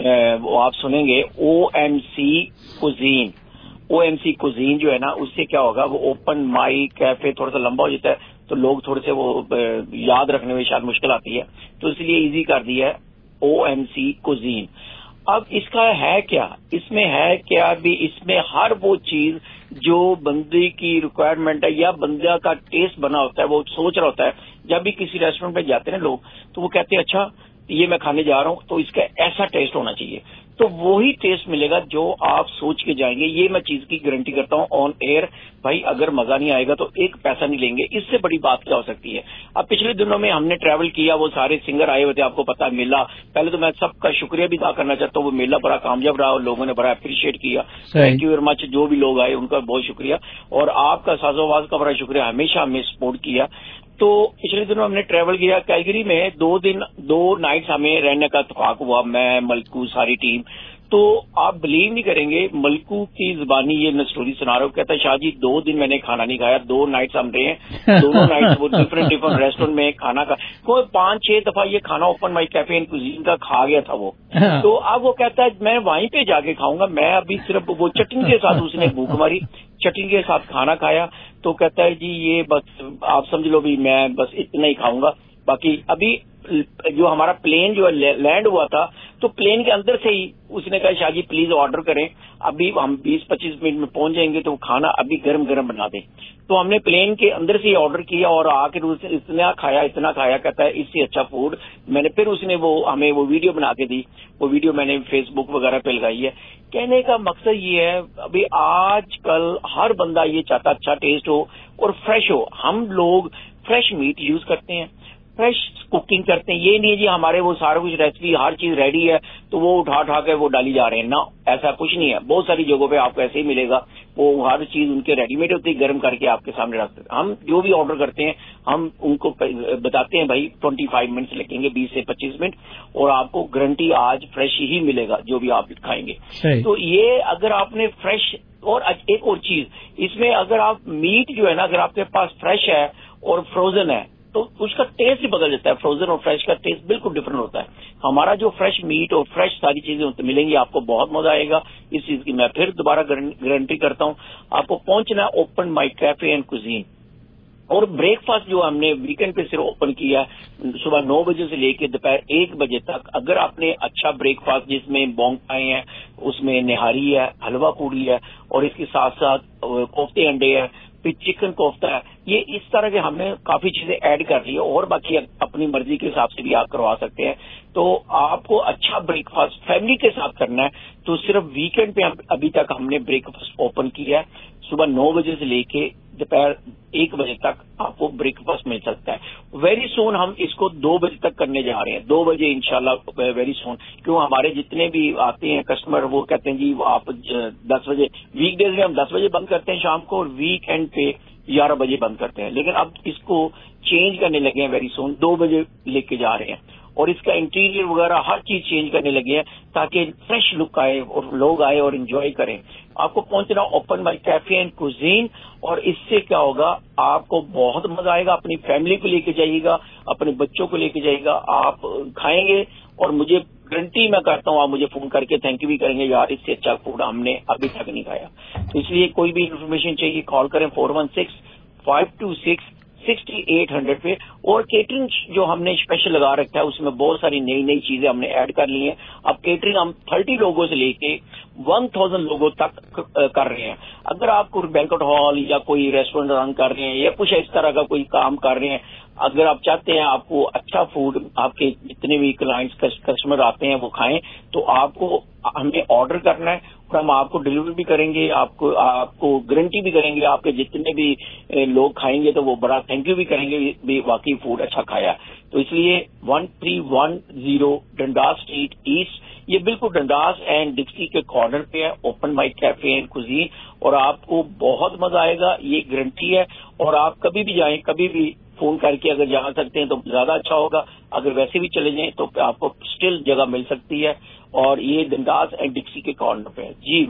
وہ آپ سنیں گے O M C cuisine. O M C cuisine جو ہے نا اس سے کیا ہوگا, وہ اوپن مائک کیفے تھوڑا سا لمبا ہو جاتا ہے تو لوگ تھوڑے سے وہ یاد رکھنے میں شاید مشکل آتی ہے, تو اس لیے ایزی کر دیا ہے او ایم سی کوزین. اب اس کا ہے کیا, اس میں ہے کیا بھی, اس میں ہر وہ چیز جو بندے کی ریکوائرمنٹ ہے یا بندہ کا ٹیسٹ بنا ہوتا ہے, وہ سوچ رہا ہوتا ہے. جب بھی کسی ریسٹورینٹ پہ جاتے ہیں لوگ تو وہ کہتے ہیں اچھا یہ میں کھانے جا رہا ہوں تو اس کا ایسا ٹیسٹ ہونا چاہیے, تو وہی ٹیسٹ ملے گا جو آپ سوچ کے جائیں گے. یہ میں چیز کی گارنٹی کرتا ہوں آن ایئر. بھائی اگر مزہ نہیں آئے گا تو ایک پیسہ نہیں لیں گے, اس سے بڑی بات کیا ہو سکتی ہے. اب پچھلے دنوں میں ہم نے ٹریول کیا, وہ سارے سنگر آئے ہوئے تھے, آپ کو پتا میلہ. پہلے تو میں سب کا شکریہ بھی ادا کرنا چاہتا ہوں, وہ میلہ بڑا کامیاب رہا اور لوگوں نے بڑا اپریشیٹ کیا. تھینک یو ویری مچ, جو بھی لوگ آئے ان کا بہت شکریہ, اور آپ کا ساز و آواز کا بڑا شکریہ, ہمیشہ ہمیں سپورٹ کیا. تو پچھلے دنوں ہم نے ٹریول کیا کیلگری میں, دو دن دو نائٹس ہمیں رہنے کا اتفاق ہوا, میں ملکو ساری ٹیم. تو آپ بلیو نہیں کریں گے, ملکو کی زبانی یہ میں اسٹوری سنا رہا ہوں, کہتا ہے شاہ جی دو دن میں نے کھانا نہیں کھایا, دو نائٹس ہم رہے ہیں, دونوں نائٹس وہ ڈفرینٹ ڈفرینٹ ریسٹورینٹ میں کھانا کھا, کوئی پانچ چھ دفعہ یہ کھانا open mic cafe and cuisine کا کھا گیا تھا وہ. تو اب وہ کہتا ہے میں وہیں پہ جا کے کھاؤں گا, میں ابھی صرف وہ چٹنی کے ساتھ اس نے بھوک ماری, چٹنی کے ساتھ کھانا کھایا. تو کہتا ہے جی یہ بس آپ سمجھ لو بھی میں بس اتنا ہی کھاؤں گا, باقی ابھی جو ہمارا پلین جو لینڈ ہوا تھا تو پلین کے اندر سے ہی اس نے کہا شاہ جی پلیز آرڈر کریں, ابھی ہم بیس پچیس منٹ میں پہنچ جائیں گے تو کھانا ابھی گرم گرم بنا دیں. تو ہم نے پلین کے اندر سے ہی آرڈر کیا اور آ کے اتنا کھایا اتنا کھایا, کہتا ہے اس سے اچھا فوڈ میں نے. پھر اس نے وہ ہمیں وہ ویڈیو بنا کے دی, وہ ویڈیو میں نے فیس بک وغیرہ پہ لگائی ہے. کہنے کا مقصد یہ ہے ابھی آج کل ہر بندہ یہ چاہتا اچھا ٹیسٹ ہو اور فریش ہو. ہم لوگ فریش میٹ یوز کرتے ہیں, فریش کوکنگ کرتے ہیں. یہ نہیں جی ہمارے وہ سارا کچھ ریسیپی ہر چیز ریڈی ہے تو وہ اٹھا اٹھا کے وہ ڈالی جا رہے ہیں, نہ ایسا کچھ نہیں ہے. بہت ساری جگہوں پہ آپ کو ایسے ہی ملے گا, وہ ہر چیز ان کے ریڈی میڈ ہوتی ہے, گرم کر کے آپ کے سامنے رکھتے ہیں. ہم جو بھی آرڈر کرتے ہیں ہم ان کو بتاتے ہیں بھائی ٹوئنٹی فائیو منٹس لگیں گے, بیس سے پچیس منٹ, اور آپ کو گارنٹی آج فریش ہی ملے گا جو بھی آپ کھائیں گے. تو یہ اگر آپ نے فریش, اور ایک اور چیز اس میں اگر آپ میٹ جو ہے نا اگر آپ کے پاس فریش ہے اور فروزن ہے تو اس کا ٹیسٹ ہی بدل جاتا ہے. فروزن اور فریش کا ٹیسٹ بالکل ڈفرنٹ ہوتا ہے. ہمارا جو فریش میٹ اور فریش ساری چیزیں ملیں گی آپ کو, بہت مزہ آئے گا. اس چیز کی میں پھر دوبارہ گارنٹی کرتا ہوں. آپ کو پہنچنا ہے open mic cafe and cuisine. اور بریک فاسٹ جو ہم نے ویکینڈ پہ صرف اوپن کیا ہے صبح نو بجے سے لے کے دوپہر ایک بجے تک. اگر آپ نے اچھا بریک فاسٹ جس میں بونگ پائے ہیں, اس میں نہاری ہے, حلوہ پوڑی ہے, اور اس کے ساتھ ساتھ کوفتے انڈے ہے, پھر چکن کوفتہ ہے, یہ اس طرح کے ہم نے کافی چیزیں ایڈ کر لی ہے. اور باقی اپنی مرضی کے حساب سے بھی آپ کروا سکتے ہیں. تو آپ کو اچھا بریک فاسٹ فیملی کے ساتھ کرنا ہے تو صرف ویکینڈ پہ ابھی تک ہم نے بریک فاسٹ اوپن کیا ہے. صبح نو بجے سے لے کے دوپہر ایک بجے تک آپ کو بریک فاسٹ مل سکتا ہے. ویری سون ہم اس کو دو بجے تک کرنے جا رہے ہیں, دو بجے انشاءاللہ ویری سون. کیوں ہمارے جتنے بھی آتے ہیں کسٹمر وہ کہتے ہیں جی آپ دس بجے, ویک ڈیز میں ہم دس بجے بند کرتے ہیں شام کو, اور ویک اینڈ پہ گیارہ بجے بند کرتے ہیں. لیکن اب اس کو چینج کرنے لگے ہیں ویری سون, دو بجے لے کے جا رہے ہیں, اور اس کا انٹیریئر وغیرہ ہر چیز چینج کرنے لگے ہیں تاکہ فریش لک آئے اور لوگ آئے اور انجوائے کریں. آپ کو پہنچنا open mic cafe and cuisine, اور اس سے کیا ہوگا آپ کو بہت مزہ آئے گا. اپنی فیملی کو لے کے جائیے گا, اپنے بچوں کو لے کے جائیے گا, آپ کھائیں گے اور مجھے گارنٹی میں کرتا ہوں آپ مجھے فون کر کے تھینک یو بھی کریں گے, یار اس سے اچھا فوڈ ہم نے ابھی تک نہیں کھایا. تو اس لیے کوئی بھی انفارمیشن چاہیے کال کریں four one six five two six sixty eight hundred پہ. اور کیٹرنگ جو ہم نے اسپیشل لگا رکھا ہے اس میں بہت ساری نئی نئی چیزیں ہم نے ایڈ کر لی ہیں. اب کیٹرنگ ہم تھرٹی لوگوں سے لے کے ون تھاؤزینڈ لوگوں تک کر رہے ہیں. اگر آپ کو بینکٹ ہال یا کوئی ریسٹورینٹ رن کر رہے ہیں یا کچھ اس طرح کا کوئی کام کر رہے ہیں, اگر آپ چاہتے ہیں آپ کو اچھا فوڈ آپ کے جتنے بھی کلائنٹس کسٹمر آتے ہیں وہ کھائیں, تو آپ کو ہمیں آرڈر کرنا ہے اور ہم آپ کو ڈلیوری بھی کریں گے, آپ کو آپ کو گارنٹی بھی کریں گے. آپ کے جتنے بھی لوگ کھائیں گے تو وہ بڑا تھینک یو بھی کریں گے بھی واقعی فوڈ اچھا کھایا. تو اس لیے one three one zero Dundas street east, یہ بالکل ڈنڈاس اینڈ ڈکسی کے کارنر پہ ہے open mic cafe and cuisine, اور آپ کو بہت مزہ آئے گا, یہ گارنٹی ہے. اور آپ کبھی بھی جائیں, کبھی بھی فون کر کے اگر جا سکتے ہیں تو زیادہ اچھا ہوگا, اگر ویسے بھی چلے جائیں تو آپ کو اسٹل جگہ مل سکتی ہے. اور یہ ڈنڈاس اینڈ ڈکسی کے کارنر پہ ہے. جی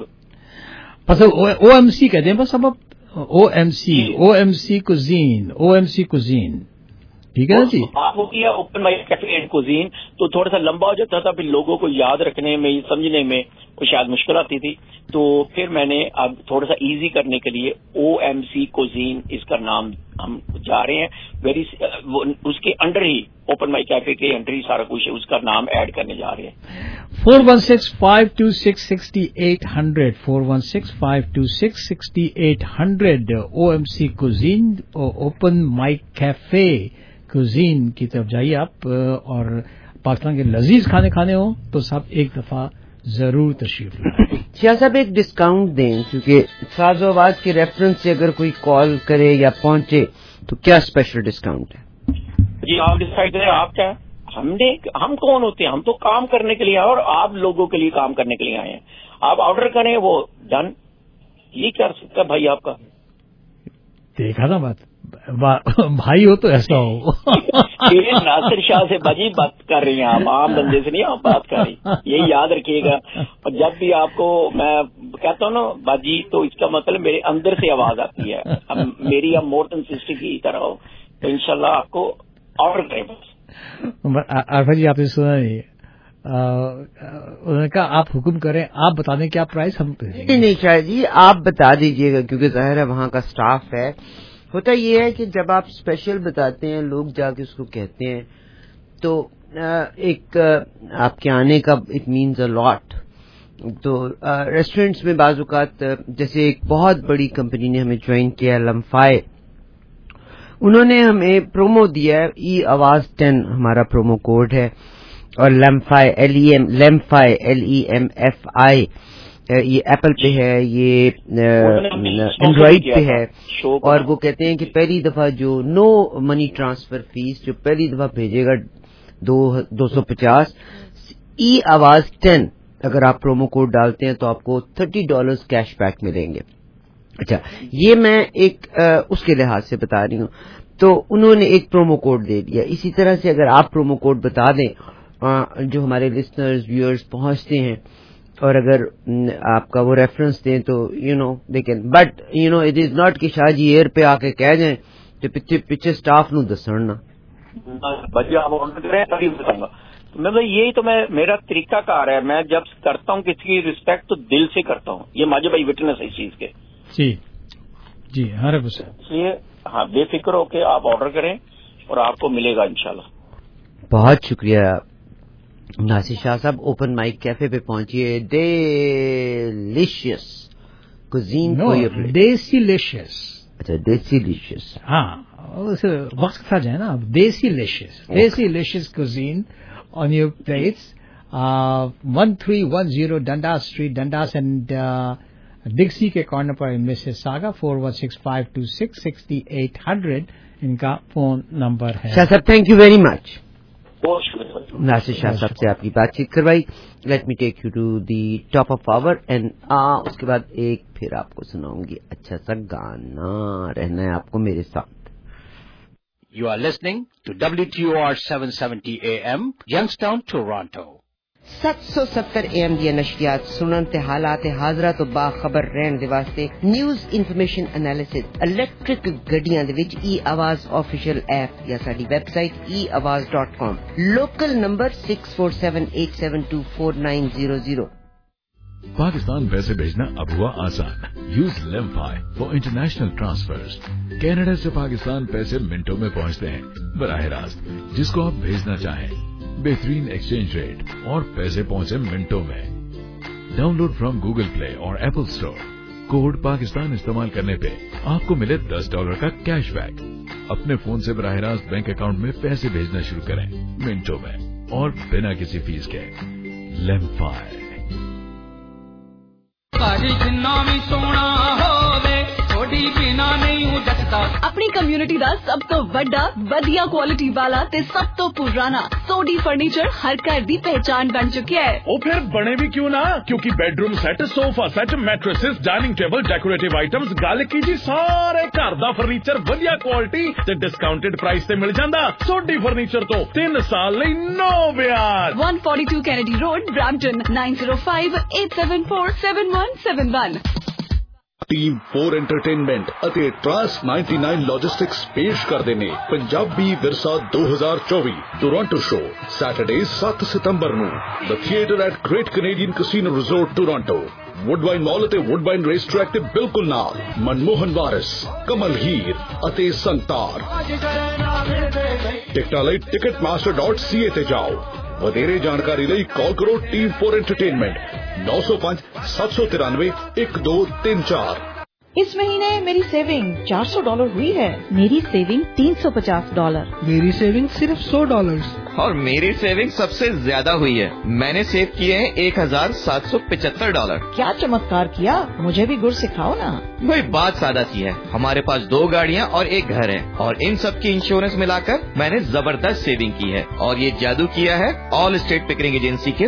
بس او ایم سی کہتے ہیں, بس اب O M C O M C cuisine O M C cuisine ठीक है ना जी। आप होती है open mic cafe and cuisine, तो थोड़ा सा लंबा हो जाता था, फिर लोगों को याद रखने में, समझने में वो शायद मुश्किल आती थी। तो फिर मैंने अब थोड़ा सा इजी करने के लिए ओ एम सी कुजीन इसका नाम हम जा रहे हैं। वेरी उसके अंडर ही ओपन माइक कैफे के अंडर ही सारा कुछ है, उसका नाम ऐड करने जा रहे हैं। Four one six five two six sixty eight hundred four one six five two six sixty eight hundred O M C cuisine open mic cafe cuisine की तरफ जाइए आप, और पाकिस्तान के लजीज खाने खाने हो तो सब एक दफा जरूर तशरीफ लाएं। शाह साहब एक डिस्काउंट दें, क्योंकि साज़ो आवाज के रेफरेंस से अगर कोई कॉल करे या पहुंचे तो क्या स्पेशल डिस्काउंट है? जी आप डिसाइड करें, आप क्या, हमने हम कौन होते हैं, हम तो काम करने के लिए आए और आप लोगों के लिए काम करने के लिए आए हैं। आप ऑर्डर करें वो डन, ये कर सकता है भाई आपका। देखा ना बात, भाई हो तो ऐसा हो। नासिर शाह से बाजी बात कर रही हैं आप, आम बंदे से नहीं आप बात कर रही, यही याद रखिएगा। और जब भी आपको मैं कहता हूँ ना बाजी, तो इसका मतलब मेरे अंदर से आवाज आती है। अब मेरी अब मोर देन सिक्सटी की तरह हो, तो इंशाल्लाह आपको ऑर्डर करें बस। आरफा जी आपने सुना नहीं, उन्होंने कहा आप हुक्म करें, आप बता दें क्या प्राइस हम। नहीं नहीं शाह जी आप बता दीजिएगा, क्योंकि जाहिर है वहाँ का स्टाफ है। होता ये है कि जब आप स्पेशल बताते हैं लोग जाके उसको कहते हैं, तो एक आपके आने का इट मीन्स अ लॉट। तो रेस्टोरेंट्स में बाज़ औक़ात, जैसे एक बहुत बड़ी कंपनी ने हमें ज्वाइन किया लम्फाई, उन्होंने हमें प्रोमो दिया है, ई आवाज टेन हमारा प्रोमो कोड है, और LemFi L E M LemFi L E M F I ये एप्पल पे है, ये एंड्रॉइड पे है। और वो कहते हैं कि पहली दफा जो नो मनी ट्रांसफर फीस, जो पहली दफा भेजेगा दो दो सौ पचास ई आवाज टेन, अगर आप प्रोमो कोड डालते हैं तो आपको थर्टी डॉलर्स कैश बैक मिलेंगे। अच्छा, ये मैं एक आ, उसके लिहाज से बता रही हूँ। तो उन्होंने एक प्रोमो कोड दे दिया। इसी तरह से अगर आप प्रोमो कोड बता दें, आ, जो हमारे लिसनर्स व्यूअर्स पहुंचते हैं, और अगर आपका वो रेफरेंस दें तो you know they can, but you know it is not कि शाह जी एयर पे आके कह जाएं कि पिछे पिछे स्टाफ नू दसना। बच्चे आप ऑर्डर करें तभी बताऊंगा। मैं भाई यही तो मैं मेरा तरीका कार है, मैं जब करता हूँ किसी की रिस्पेक्ट तो दिल से करता हूँ। ये माजे भाई विटनेस है इस चीज के। जी जी हर इसलिए हाँ बेफिक्र होके आप ऑर्डर करें और आपको मिलेगा इंशाल्लाह। बहुत शुक्रिया नासिर शाह साहब। ओपन माइक कैफे पे पहुंचिए, डेलिशियस कुजीन no, देसीलिशियस। अच्छा देसीलिशियस, हाँ उसे वक्त था जाए ना, desilicious desilicious cuisine on your plates. One three one zero Dundas street, Dundas and Dixie के कॉर्नर पर Mississauga. Four one six five two six sixty eight hundred इनका फोन नंबर है। शाह साहब thank you very much. Nasir Shah साहब से आपकी बातचीत करवाई। Let me take you to the top of our and उसके बाद एक फिर आपको सुनाऊंगी अच्छा सा गाना, रहना है आपको मेरे साथ। You are listening to W T O R seven seventy A M Youngstown Toronto. सत्त सौ सत्तर ए एम दी नशियात सुनन ते हालात हाजरा तो बाखबर रहन दे वास्ते न्यूज़ इन्फॉर्मेशन एनालिसिस इलेक्ट्रिक गड्डियां दे विच ई आवाज ऑफिशियल ऐप या साडी website e Awaz dot com. Local number six four seven eight seven two four nine zero zero. Pakistan पैसे भेजना अब हुआ आसान। Use लेमफाई for international transfers. Canada से पाकिस्तान पैसे मिनटों में पहुंचते हैं बराह रास्त, जिसको आप भेजना चाहें। बेहतरीन एक्सचेंज रेट और पैसे पहुंचे मिनटों में। डाउनलोड फ्रॉम गूगल प्ले और एप्पल स्टोर। कोड पाकिस्तान इस्तेमाल करने पे आपको मिले दस डॉलर का कैशबैक। अपने फोन से बराह रास्त बैंक अकाउंट में पैसे भेजना शुरू करें मिनटों में और बिना किसी फीस के। लेमफाई। अपनी कम्युनिटी ਦਾ ਸਭ ਤੋਂ ਵੱਡਾ ਵਧੀਆ ਕੁਆਲਿਟੀ ਵਾਲਾ ਤੇ ਸਭ ਤੋਂ ਪੁਰਾਣਾ ਸੋਡੀ ਫਰਨੀਚਰ ਹਰ ਘਰ ਦੀ ਪਹਿਚਾਨ ਬਣ ਚੁੱਕਿਆ ਹੈ। ਉਹ ਫਿਰ ਬਣੇ ਵੀ ਕਿਉਂ ਨਾ, ਕਿਉਂਕਿ bedroom set, sofa set, mattresses, dining table, decorative items, ਗੱਲ ਕੀ ਜੀ ਸਾਰੇ ਘਰ ਦਾ ਫਰਨੀਚਰ ਵਧੀਆ ਕੁਆਲਿਟੀ ਤੇ ਡਿਸਕਾਊਂਟਡ ਪ੍ਰਾਈਸ ਤੇ ਮਿਲ ਜਾਂਦਾ। ਸੋਡੀ ਫਰਨੀਚਰ ਤੋਂ ਤਿੰਨ ਸਾਲ ਲਈ ਨੋ ਵਿਆਜ। one forty-two Kennedy Road, Brampton, nine zero five eight seven four seven one seven one। Team four entertainment ਅਤੇ ਟਰਾਂਸ ਨਾਈਨਟੀ ਨਾਈਨ ਲੌਜਿਸਟਿਕਸ ਪੇਸ਼ ਕਰਦੇ ਨੇ ਪੰਜਾਬੀ ਵਿਰਸਾ ਦੋ ਹਜ਼ਾਰ ਚੌਵੀ ਟੋਰਾਂਟੋ ਸ਼ੋ ਸੈਟਰਡੇ ਸੱਤ ਸਤੰਬਰ ਨੂੰ the theatre at Great Canadian casino resort Toronto Woodbine ਮਾਲ ਅਤੇ ਵੁੱਡਬਾਈਨ ਰੇਸ ਟਰੈਕ ਦੇ ਬਿਲਕੁਲ ਨਾਲ ਮਨਮੋਹਨ ਵਾਰਿਸ ਕਮਲ ਹੀਰ ਅਤੇ ਸੰਤਾਰ ਟਿਕਟਾਂ ਲਈ ticket master dot C A ਤੇ ਜਾਓ ਵਧੇਰੇ ਜਾਣਕਾਰੀ ਲਈ ਕਾਲ ਕਰੋ ਟੀਮ ਫੋਰ ਐਂਟਰਟੇਨਮੈਂਟ ਨौ सौ पाँच सात सौ तिरानवे एक दो तीन चार। इस महीने मेरी सेविंग चार सौ डॉलर हुई है। मेरी सेविंग तीन सौ पचास डॉलर। मेरी सेविंग सिर्फ सौ डॉलर। और मेरी सेविंग सबसे ज्यादा हुई है। मैंने सेव किए हैं एक हजार सात सौ पिछहत्तर डॉलर। क्या चमत्कार किया, मुझे भी गुर सिखाओ ना। भाई बात सादा सी है, हमारे पास दो गाड़ियाँ और एक घर है और इन सब की इंश्योरेंस मिलाकर मैंने जबरदस्त सेविंग की है और ये जादू किया है ऑल स्टेट पिकरिंग एजेंसी के